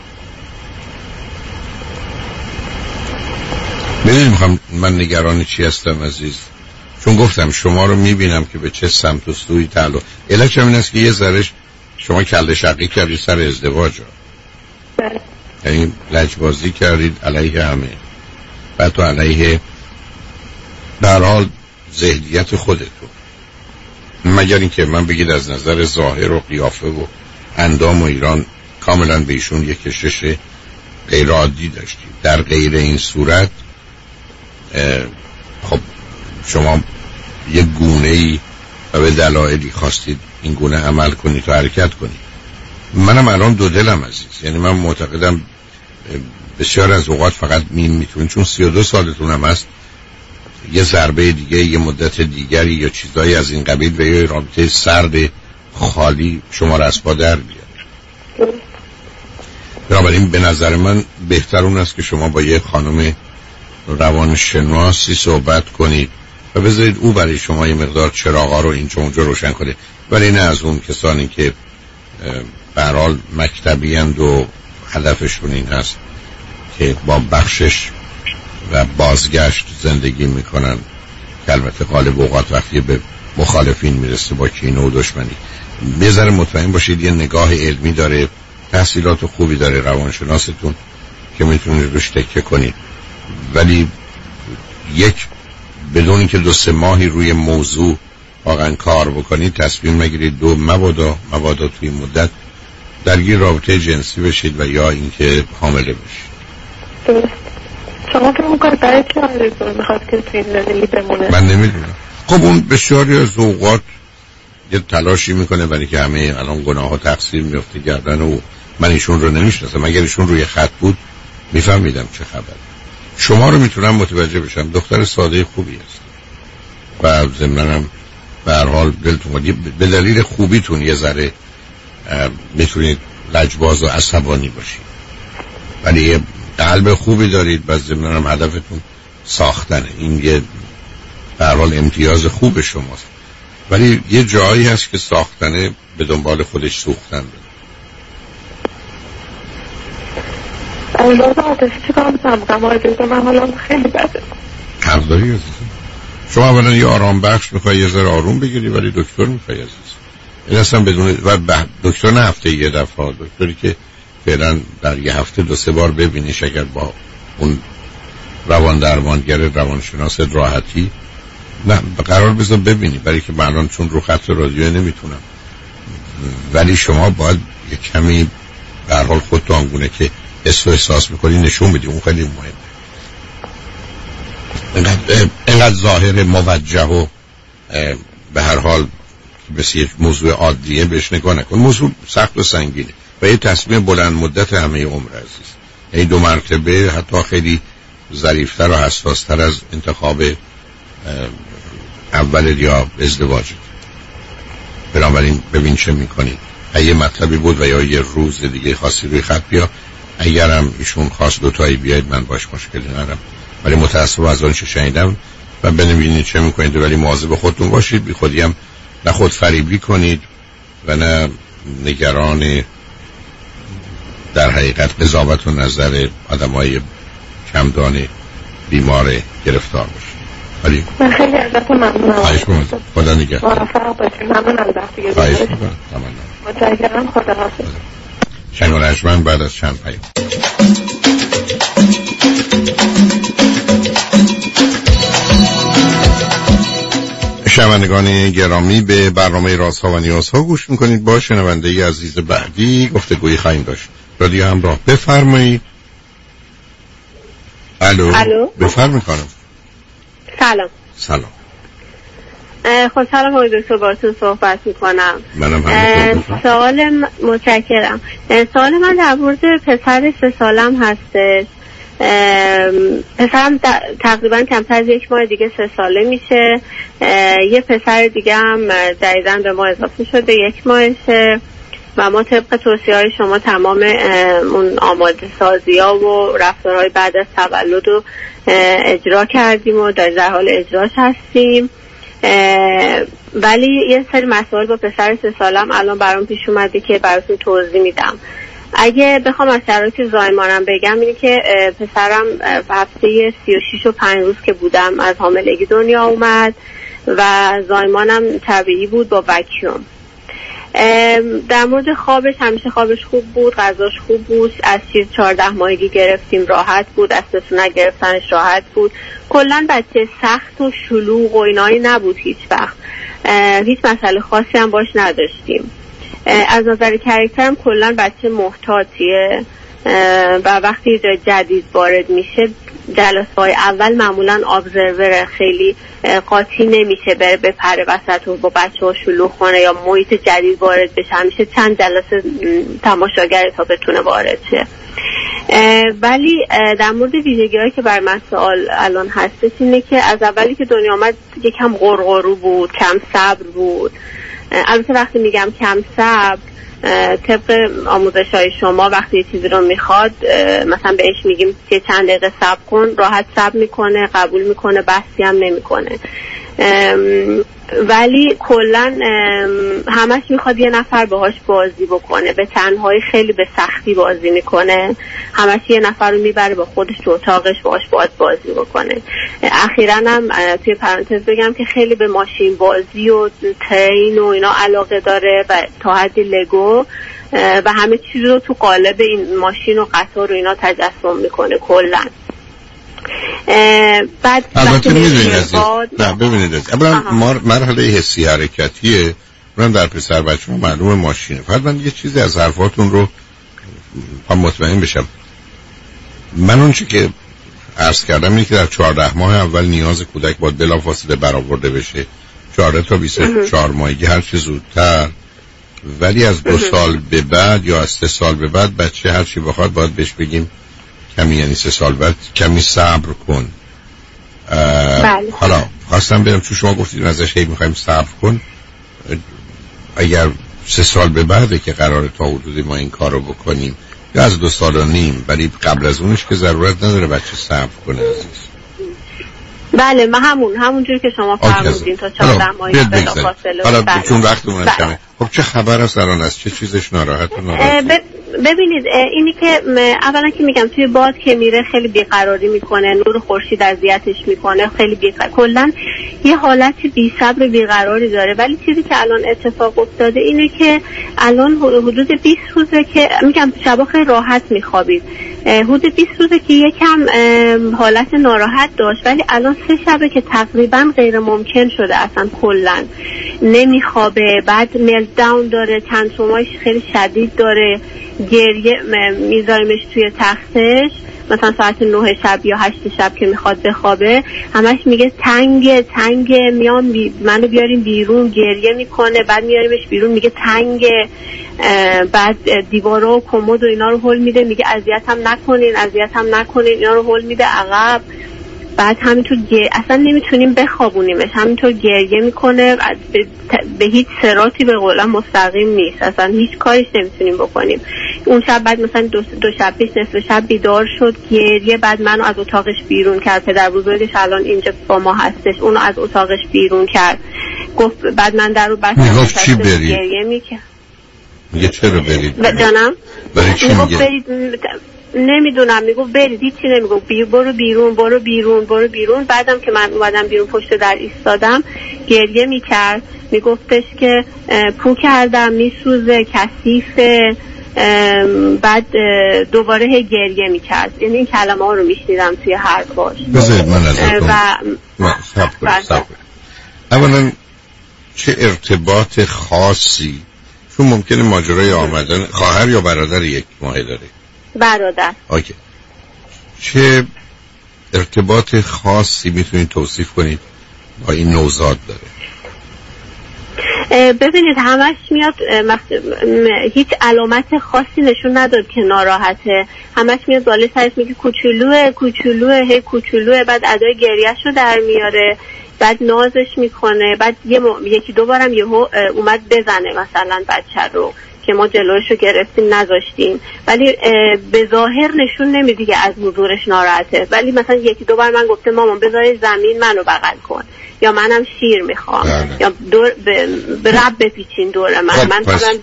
[SPEAKER 3] میخوام من نگران چی هستم عزیز، چون گفتم شما رو میبینم که به چه سمت و سوی تعلق. علتش این است که یه ذرهش شما کله شقی کردید سر ازدواج ها، یعنی لجبازی کردید علیه همه، بعد تو علیه در حال ذهنیت خودتون، مگر اینکه من بگید از نظر ظاهر و قیافه و اندام و ایران کاملا به ایشون یک کشش غیر عادی داشتید. در غیر این صورت خب شما یک گونه‌ای و به دلایلی خواستید این گونه عمل کنید و حرکت کنید. منم الان دو دلم عزیز، یعنی من معتقدم بسیار از اوقات فقط میتونید، چون 32 سالتون هم هست، یه ضربه دیگه، یه مدت دیگری یا چیزایی از این قبیل و یه رابطه سرد خالی شما را از پا در بیاره. بنابراین به نظر من بهتر اون است که شما با یه خانم روانشناسی صحبت کنید و بذارید او برای شما یه مقدار چراغا رو اینجا اونجا روشن کنه، ولی نه از اون کسانی که به هر حال مکتبی اند و هدفشون این هست که با بخشش و بازگشت زندگی میکنن، که البته غالب اوقات وقتی به مخالفین میرسه با کینه و دشمنی. بذاره مطمئن باشید یه نگاه علمی داره، تحصیلات خوبی داره روانشناستون که میتونید روش تکیه کنید، ولی یک بدون اینکه 2-3 ماهی روی موضوع واقعا کار بکنید تصمیم مگیرید دو مبادا توی مدت درگیر رابطه جنسی بشید و یا اینکه حامله بشید.
[SPEAKER 6] درست. شما که میکنید برای چه آرزو میخواد که توی این زندگی بمونه؟
[SPEAKER 3] من نمیدونم. خب اون بسیاری از اوقات یه تلاشی میکنه برای که همه الان گناه ها تقصیر میفته گردن و من ایشون رو نمیشناسم، اگر ایشون روی خط بود میفهمیدم چه خبر. شما رو میتونم متوجه بشم، دختر ساده خوبی است و ضمناً به هر حال دلتون به دلیل خوبیتون یه ذره میتونید لجباز و عصبانی باشید، ولی یه قلب خوبی دارید و ضمناً هم هدفتون ساختنه. این یه به هر حال امتیاز خوب شماست، ولی یه جایی هست که ساختنه به دنبال خودش سوختن داره.
[SPEAKER 6] از لحاظ عاطفی چی کار میکنم؟ من حالا خیلی بده.
[SPEAKER 3] حق داری عزیزم. شما اولا یه آرام بخش میخوای، یه ذره آروم بگیری، ولی دکتر میخوای عزیز. این اصلا بدون و دکتر نه هفته یه دفعه، دکتری که فعلا در یه هفته 2-3 بار ببینیش اگر با اون روان درمانگر روانشناس راحتی نه قرار بذار ببینی، برای که من الان چون رو خط رادیو نمیتونم، ولی شما باید یه کمی به هر حال خودت آنگونه که احساس میکنی نشون بدی، اون خیلی مهمه. اینقدر ظاهر موجه و به هر حال مثل یک موضوع عادیه بهش نگاه نکن. موضوع سخت و سنگینه، و یه تصمیم بلند مدت همه عمر عزیز. این 2 مرتبه حتی خیلی ظریف‌تر و حساس‌تر از انتخاب اول یا ازدواج. بنابراین ببین چه می‌کنی. اگه مطلبی بود و یا یه روز دیگه خاصی روی خط بیا، اگرم ایشون خواست 2 تایی بیاید من باش مشکلی ندارم، ولی متأسفم از آنچه شنیدم و ببینید چه می‌کنید، ولی مواظب خودتون باشید، بی خودی هم نه خود فریبی کنید و نه نگران در حقیقت قضاوت و نظر آدمای کمدان بیمار گرفتار باشید. ولی
[SPEAKER 6] من خیلی ازتون ممنونم.
[SPEAKER 3] خواهش می‌کنم. خدا نگهدار.
[SPEAKER 6] موفق باشید. ممنونم از وقتی که
[SPEAKER 3] خواهش
[SPEAKER 6] گذاشتید.
[SPEAKER 3] می‌کنم.
[SPEAKER 6] متشکرم. خداحافظ.
[SPEAKER 3] شنگ رجمن بعد از چند پیام. شنوندگان گرامی، به برنامه رازها و نیازها گوش میکنید. با شنونده عزیز بعدی گفتگویی خواهیم داشت. رادیو همراه، بفرمایید. الو. بفرمایید خانم. سلام.
[SPEAKER 5] خوشحالم آقای دکتر باهاتون صحبت میکنم.
[SPEAKER 3] منم همینطور.
[SPEAKER 5] متشکرم. سوال من در مورد پسر 3 سالم هستش. پسرم تقریبا کمتر از 1 ماه دیگه 3 ساله میشه. یه پسر دیگه هم جدیداً به ما اضافه شده، 1 ماهشه و ما طبق توصیه‌های شما تمام اون آماده سازی‌ها و رفتارهای بعد از تولد رو اجرا کردیم و در حال اجراش هستیم. ولی یه سری مسائل با پسر 3 سالم الان برام پیش اومده که براتون توضیح میدم. اگه بخوام از شرایط زایمانم بگم اینه که پسرم هفته 36 و 5 روز که بودم از حاملگی دنیا اومد و زایمانم طبیعی بود با وکیوم. در مورد خوابش همیشه خوابش خوب بود، غذاش خوب بود، از چیز 14 ماهگی گرفتیم راحت بود، از سسونه گرفتنش راحت بود. کلا بچه سخت و شلوغ و اینایی نبود هیچ وقت. هیچ مسئله خاصی هم باش نداشتیم. از نظر کاراکترم کلا بچه محتاطیه و وقتی جدید وارد میشه جلسه‌های اول معمولا ابزرور، خیلی قاطی نمیشه بره بپره وسط و با بچه‌ها شلوغ کنه یا محیط جدید وارد بشه، همیشه چند جلسه تماشاگر تا بتونه وارد شه. ولی در مورد ویژگی‌هایی که بر من سوال الان هستش اینه که از اولی که دنیا آمد یکم غرغرو بود، کم صبر بود. البته وقتی میگم کم صبر طبق آموزش‌های شما وقتی یه چیزی رو میخواد مثلا بهش میگیم که چند دقیقه صبر کن، راحت صبر میکنه، قبول میکنه، بحثی هم نمیکنه. ولی کلا همش میخواد یه نفر باهاش بازی بکنه، به تنهایی خیلی به سختی بازی میکنه، همش یه نفر رو میبره با خودش تو اتاقش باهاش بازی بکنه. اخیراً هم توی پرانتز بگم که خیلی به ماشین بازی و ترین و اینا علاقه داره و تا حدی لگو و همه چیز رو تو قالب این ماشین و قطار و اینا تجسم میکنه کلا. بعد
[SPEAKER 3] البته میدونید نه ببینید اولا مرحله حسی حرکتیه، من در پسر بچه معلومه ماشینه. فقط من یه چیزی از حرفاتون رو مطمئن بشم. من اون چی که عرض کردم اینه که در 14 ماه اول نیاز کودک باید بلافاصله برآورده بشه، 14 تا 24 ماهگی هر چه زودتر. ولی از 2 سال به بعد یا از 3 سال به بعد بچه هر چی بخواد باید بهش بگیم کمی، یعنی 3 سال بعد کمی صبر کن.
[SPEAKER 5] بله.
[SPEAKER 3] حالا خواستم بگم چون شما گفتید ازش هی میخوایم صبر کن، اگر 3 سال به بعده که قراره تا حدودی ما این کارو بکنیم یا از 2 سال و نیم، ولی قبل از اونش که ضرورت نداره بچه صبر کنه عزیز.
[SPEAKER 5] بله من همونجوری که شما فرمودین تا 14 ماهی بلا فاصله.
[SPEAKER 3] حالا چون وقتمون کمه، خب چه خبر است الان، از چه چیزش ناراحت؟
[SPEAKER 5] ببینید اینی که اولا که میگم توی باد که میره خیلی بیقراری میکنه، نور خورشید اذیتش میکنه، خیلی کلا یه حالتی بی‌صبر بیقراری داره. ولی چیزی که الان اتفاق افتاده اینه که الان حدود 20 روزه که میگم شبا خیلی راحت میخوابید، حدود 20 روزه که یکم حالت ناراحت داشت، ولی الان 3 شبه که تقریبا غیر ممکن شده، اصلا کلا نمیخوابه، بعد ملتداون داره، تنتروماش خیلی شدید داره، گریه میذاریمش توی تختش مثلا ساعت 9 شب یا 8 شب که میخواد بخوابه همش میگه تنگه، میام منو بیاریم بیرون، گریه میکنه، بعد میاریمش بیرون میگه تنگه، بعد دیوارا و کمد و اینا رو هول میده، میگه اذیت هم نکنین اینا رو هول میده عقب. بعد همینطور اصلا نمیتونیم بخوابونیمش، همینطور گریه میکنه، به هیچ صراطی به قولم مستقیم نیست، اصلا هیچ کاریش نمیتونیم بکنیم. اون شب بعد مثلا دو شب پیش نصف شب بیدار شد گریه، بعد منو از اتاقش بیرون کرد، پدر بزرگش الان اینجا با ما هستش، اونو از اتاقش بیرون کرد، گفت بعد من در رو بستم
[SPEAKER 3] چی برید؟
[SPEAKER 5] گریه میکرد.
[SPEAKER 3] میگه چرا برید؟
[SPEAKER 5] جانم؟
[SPEAKER 3] برای چی میگه؟
[SPEAKER 5] نمیدونم، میگفت برید، هیچی نمیگفت، برو بیرون. بعدم که من اومدم بیرون پشت در ایستادم گریه میکرد، میگفتش که پو کردم میسوزه کثیفه، بعد دوباره گریه میکرد. یعنی این کلمه ها رو میشنیدم توی حرفاش.
[SPEAKER 3] بذارید من ازتون اولا چه ارتباط خاصی، چون ممکنه ماجرای آمدن خواهر یا برادر یک ماه داره؟
[SPEAKER 5] برادر.
[SPEAKER 3] اوکی. چه ارتباط خاصی میتونید توصیف کنید با این نوزاد داره؟
[SPEAKER 5] ببینید همش میاد هیچ علامت خاصی نشون نداد که ناراحته، همش میاد بالای سرش میگه کوچولوه، بعد ادای گریه‌شو در میاره، بعد نازش میکنه، بعد یکی دو بارم یهو اومد بزنه مثلا بچه رو که ما جلوشو گرفتیم نذاشتیم، ولی به ظاهر نشون نمیده که از حضورش ناراحته، ولی مثلا یکی دو بار من گفته مامان بذاری زمین منو بغل کن، یا منم شیر میخوام، یا دور به رب بپیچین دور من.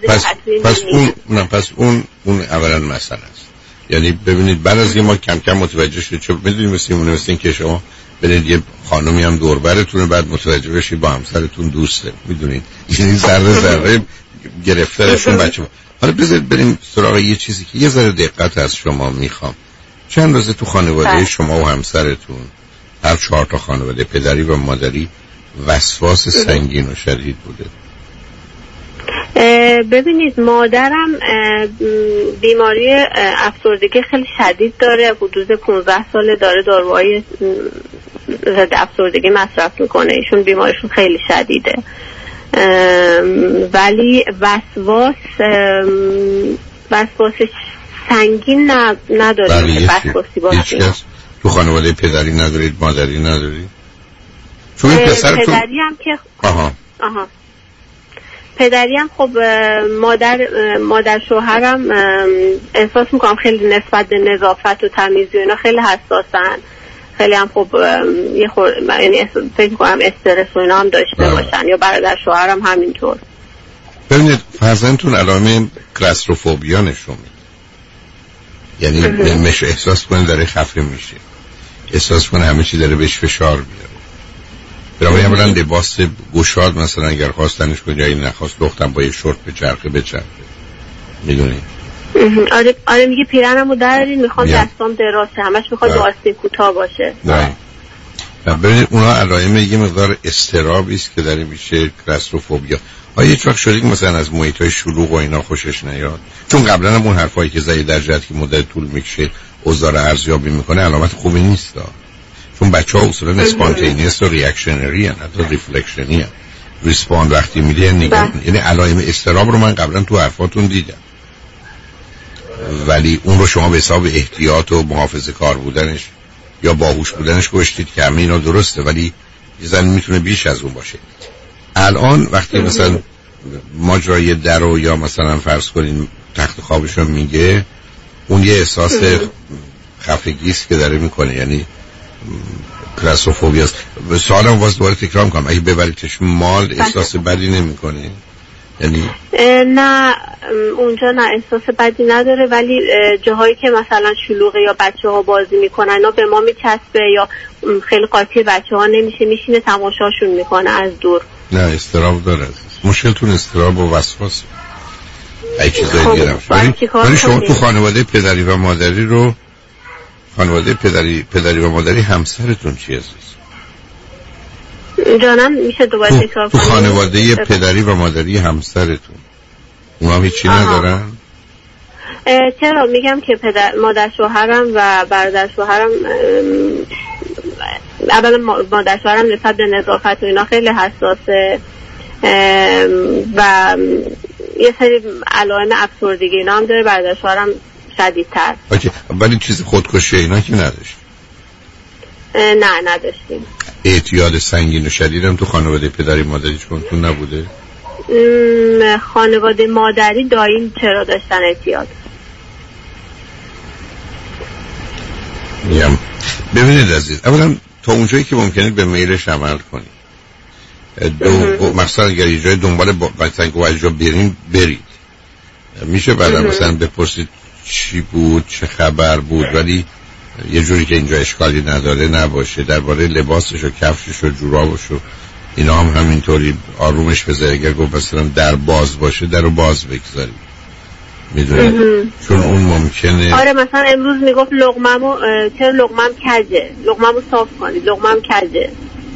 [SPEAKER 3] پس اون اولا مسئله است. یعنی ببینید بعد از ما کم کم متوجه شد، چون میدونید مثل که شما برید یه خانمی هم دور برتونه، بعد متوجه بشید با همسرتون دوسته، میدونید یعنی ذره گرفتارشون بچه. حالا بذارید بریم سراغ یه چیزی که یه ذره دقت از شما میخوام. چند روزه تو خانواده شما و همسرتون، هر 4 تا خانواده پدری و مادری، وسواس سنگین و شدید بوده؟
[SPEAKER 5] ببینید مادرم بیماری افسردگی خیلی شدید داره، حدود 15 ساله داره داروهای ضد افسردگی مصرف میکنه، ایشون بیماریشون خیلی شدیده، ولی وسواس سنگین نداره. وسواسی باشه.
[SPEAKER 3] تو خانواده پدری ندارید، مادری ندارید؟ چون این پسرتون
[SPEAKER 5] پدری هم که پدری هم خب مادر شوهرم احساس میکنم خیلی نسبت به نظافت و تمیزی و اینا خیلی حساسن، خیلی هم خب یعنی فکر میکنم استرس و اینا هم داشته باشن، یا برادر شوهرم همینطور.
[SPEAKER 3] ببینید فرزندتون علائم کلاستروفوبیا نشون میده، یعنی میشه احساس کنه داره خفه میشه، احساس کنه همه چی داره بهش فشار میاره. برای اولا لباس گشاد مثلا اگر خواستنش کجایی نخواست دختم با یه شورت به چرخه میدونی؟
[SPEAKER 5] آره میگه پیرنمو درارین، میخوام دستام درازه، همش میخواد آستین کوتاه باشه.
[SPEAKER 3] ببینید اونا علائم یه مقدار اضطرابی است که داره میشه کلاستروفوبیا. آیا هیچ وقت شده که مثلا از محیطای شلوغ و اینا خوشش نیاد؟ چون قبلا هم اون حرفایی که زدی در جهت که مدت طول میکشه اوضاع ارزیابی میکنه علامت خوبی نیست، چون بچه‌ها اصولا اسپانتینیوس و ریاکشنری ان، حتی ریفلکشنی ان. ریسپاند وقتی میده نگاه، یعنی علائم اضطراب رو من قبلا تو حرفاتون دیدم، ولی اون رو شما به حساب احتیاط و محافظه‌کار بودنش یا باهوش بودنش گذاشتید که همه اینا درسته، ولی یه زن میتونه بیش از اون باشه. الان وقتی مثلا ماجرای درو یا مثلا فرض کنین تخت خوابش رو میگه، اون یه احساس خفگی است که داره میکنه، یعنی کلاستروفوبیا است. سوالم واسه دوباره تکرار میکنم، اگه ببریدش مال احساس بدی نمیکنه؟ یعنی
[SPEAKER 5] نه اونجا نه احساس بدی نداره، ولی جاهایی که مثلا شلوغه یا بچه‌ها بازی میکنن اینا به ما میچسبه، یا خیلی قاطی بچه‌ها نمیشه، میشینه تماشاشون میکنه از دور. نه
[SPEAKER 3] استراب داره. مشکلتون استراب و وسواس ای چیزایی دیگه نمیشه. ولی شما تو خانواده پدری و مادری رو، خانواده پدری و مادری همسرتون چی هست؟
[SPEAKER 5] جانم میشه دوباره تکرار
[SPEAKER 3] کنید؟ تو خانواده پدری و مادری همسرتون اونا هیچی ندارن؟
[SPEAKER 5] چرا میگم که مادر شوهرم و برادر شوهرم، اولا مادر شوهرم نسبت به نظافت و اینا خیلی حساسه و یه سری علائم افسردگی اینا هم داره، برادر شوهرم شدیدتر.
[SPEAKER 3] اوکی، ولی چیز خودکشی اینا که نداشت؟
[SPEAKER 5] نه نداشتیم.
[SPEAKER 3] اعتیاد سنگین و شدید هم تو خانواده پدری مادری چون نبوده؟
[SPEAKER 5] خانواده مادری داییم چرا داشتن اعتیاد.
[SPEAKER 3] میگم ببینید عزیز، اولا تا اونجایی که ممکنه به میلش عمل کنید. مثلا اگر یه جای دنبال مثلا که جا برید میشه بعدا مثلا بپرسید چی بود، چه خبر بود، ولی یه جوری که اینجا اشکالی نداره نباشه. درباره لباسش و کفشش و جورابش و اینا هم همینطوری آرومش بذاره. اگر گفت مثلا در باز باشه درو باز بگذارید، میدونید، چون اون ممکنه.
[SPEAKER 5] آره مثلا امروز میگفت لقممو چرا لقمم کجه، لقممو صاف کنید، لقمم کجه.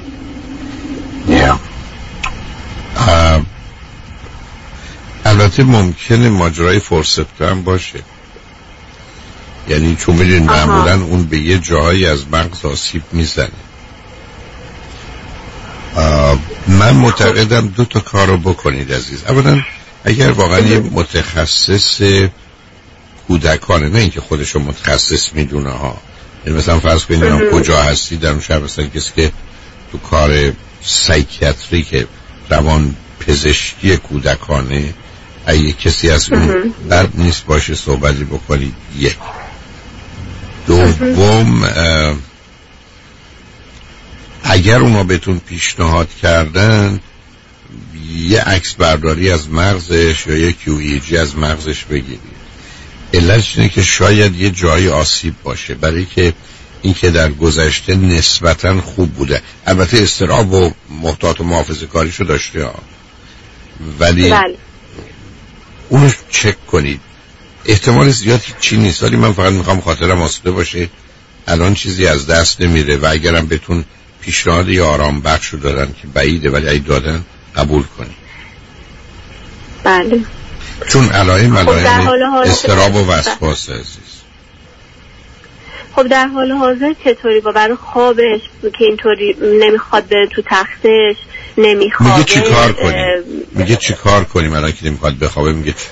[SPEAKER 3] البته ممکنه ماجرای فورسپت هم باشه، یعنی چون میدونید معمولا اون به یه جایی از مغز آسیب میزنه. من معتقدم 2 تا کار رو بکنید عزیز. اولا اگر واقعا یه متخصص کودکانه، نه اینکه خودشو متخصص میدونه ها، یعنی مثلا فرض کنید کجا هستی در اون شهر، مثلا کسی که تو کار سایکیاتری که روان پزشکی کودکانه، اگه کسی از اون بد نیست باشه صحبتی بکنید. یک. دوم، اگر اونا بهتون پیشنهاد کردن یه عکس برداری از مغزش یا یه QEEG از مغزش بگیرید. علتش اینه که شاید یه جایی آسیب باشه، برای که این که در گذشته نسبتاً خوب بوده. البته اضطراب و محتاط و محافظه کاریشو داشته ها، ولی اونو چک کنید. احتمال زیاد چی نیست، ولی من فقط میخوام خاطرم آسوده باشه الان چیزی از دست نمیره. و اگرم بهتون پیشنهاد یا آرام بخشو دادن که بعیده، ولی اگه دادن قبول کنید.
[SPEAKER 5] بله،
[SPEAKER 3] چون علائم اضطراب و وسواس عزیز.
[SPEAKER 5] خب در حال حاضر چطوری با برای خوابش که اینطوری نمیخواد بره تو تختش، نمیخواد.
[SPEAKER 3] میگه چی کار کنیم؟ میگه چی کار کنیم الان که نمیخواد بخوابه؟ میگه چی؟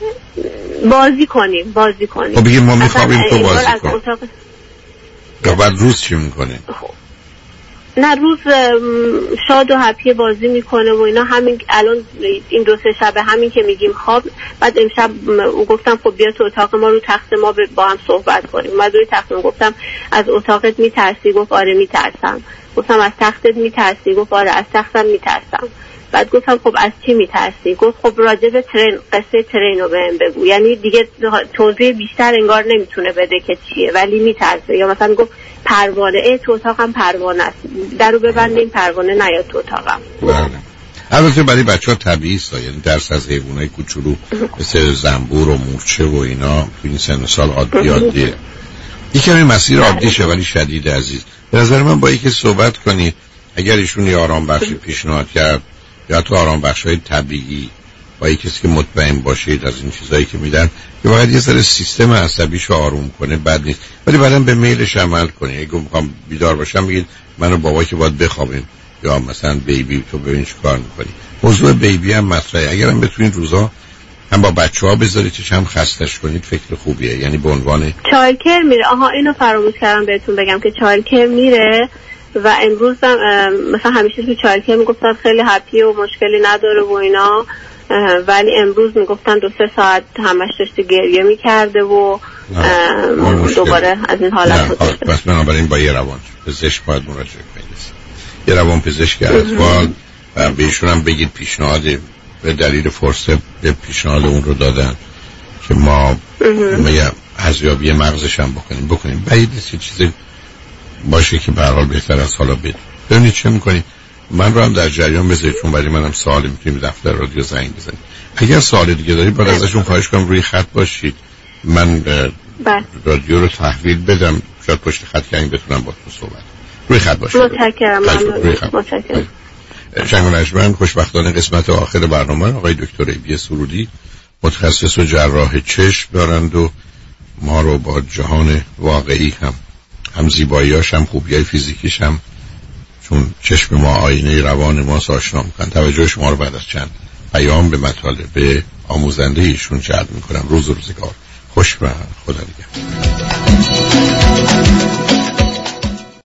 [SPEAKER 5] بازی کنیم.
[SPEAKER 3] خب بگیم ما میخوابیم تو بازی کن. یا بعد روز چی میکنه؟
[SPEAKER 5] نه روز شاد و هپی بازی میکنه و اینا. همین الان این 2-3 شبه همین که میگیم خواب، بعد امشب گفتم خب بیا تو اتاق ما رو تخت ما با هم صحبت کنیم. بعد روی تخت گفتم از اتاقت میترسی؟ گفت آره میترسم. گفتم از تختت میترسی؟ گفت آره از تختم میترسم. بعد گفتم خب از چی میترسی؟ گفت خب راجع به ترین، قصه ترین رو بهم بگو. یعنی دیگه توضیح بیشتر انگار نمیتونه بده که چیه، ولی میترسه. یا مثلا گفت پروانه، تو اتاقم پروانه است، درو ببندیم پروانه نیاد تو اتاقم.
[SPEAKER 3] بله. البته برای بچه‌ها طبیعیه، یعنی درس از حیوانای کوچولو مثل زنبور و مورچه و اینا تو این سن و سال عادیه. یکمی مسیر عادیشه ولی شدید عزیز. به نظر من با یکی صحبت کنید. اگر ایشون یه آرام بخشی پیشنهاد کرد یا تو آرام بخشای طبیعی با یکی کسی که مطمئن باشید از این چیزایی که میدن که واقعا یه ذره سیستم عصبیشو آروم کنه بد نیست، ولی بعداً به میلش عمل کنید. اگه میخوام بیدار باشم بگید من و بابا که باید بخوابیم، یا مثلا بیبی تو ببین چه کار میکنی. موضوع بیبی هم مطرحه. اگرم بتونید روزا هم با بچه‌ها بذاریدش هم خستش کنید فکر خوبیه. یعنی به عنوان
[SPEAKER 5] چایلدکر میره. اینو فراموش کردم بهتون بگم که چایلدکر میره و امروز هم مثلا همیشه تو چایلدکر میگفتن خیلی هپیه و مشکلی نداره و اینا، ولی امروز میگفتن 2-3 ساعت همش داشته گریه میکرده و دوباره از این حالت بود.
[SPEAKER 3] پس بنابراین با یه روان پزشک باید مراجعه کنید. یه روان پزشک اطفال و بهشون هم بگید پیشنهاد به دلیل فرصت به پیشنهاد اون رو دادن که ما ارزیابی مغزش هم بکنیم. بعید نیست چیزی باشه که به هر حال بهتر از حالا بدون. ببینید چه میکنید. من رو هم در جریان بذارید، چون برای منم سوالی میتونیم دفتر رادیو زنگ بزنید. اگر سوال دیگه دارید باید ازشون خواهش کنم روی خط باشید. من رادیو رو تحویل بدم، شاید پشت خط که این بتونم باهاتون صحبت. روی خط باشید.
[SPEAKER 5] متشکرم.
[SPEAKER 3] متشکرم. شنگونجمن خوشبختانه قسمت آخر برنامه آقای دکتر ایبی سرودی متخصص و جراح چشم دارند و ما رو با جهان واقعی هم زیباییاش هم خوبیای فیزیکیش هم، چون چشم ما آینه روان ما آشنا میکنن. توجه شما رو بعد از چند پیام به مطالب آموزنده ایشون جلب میکنم. روزگار خوش و خدا نگهدار.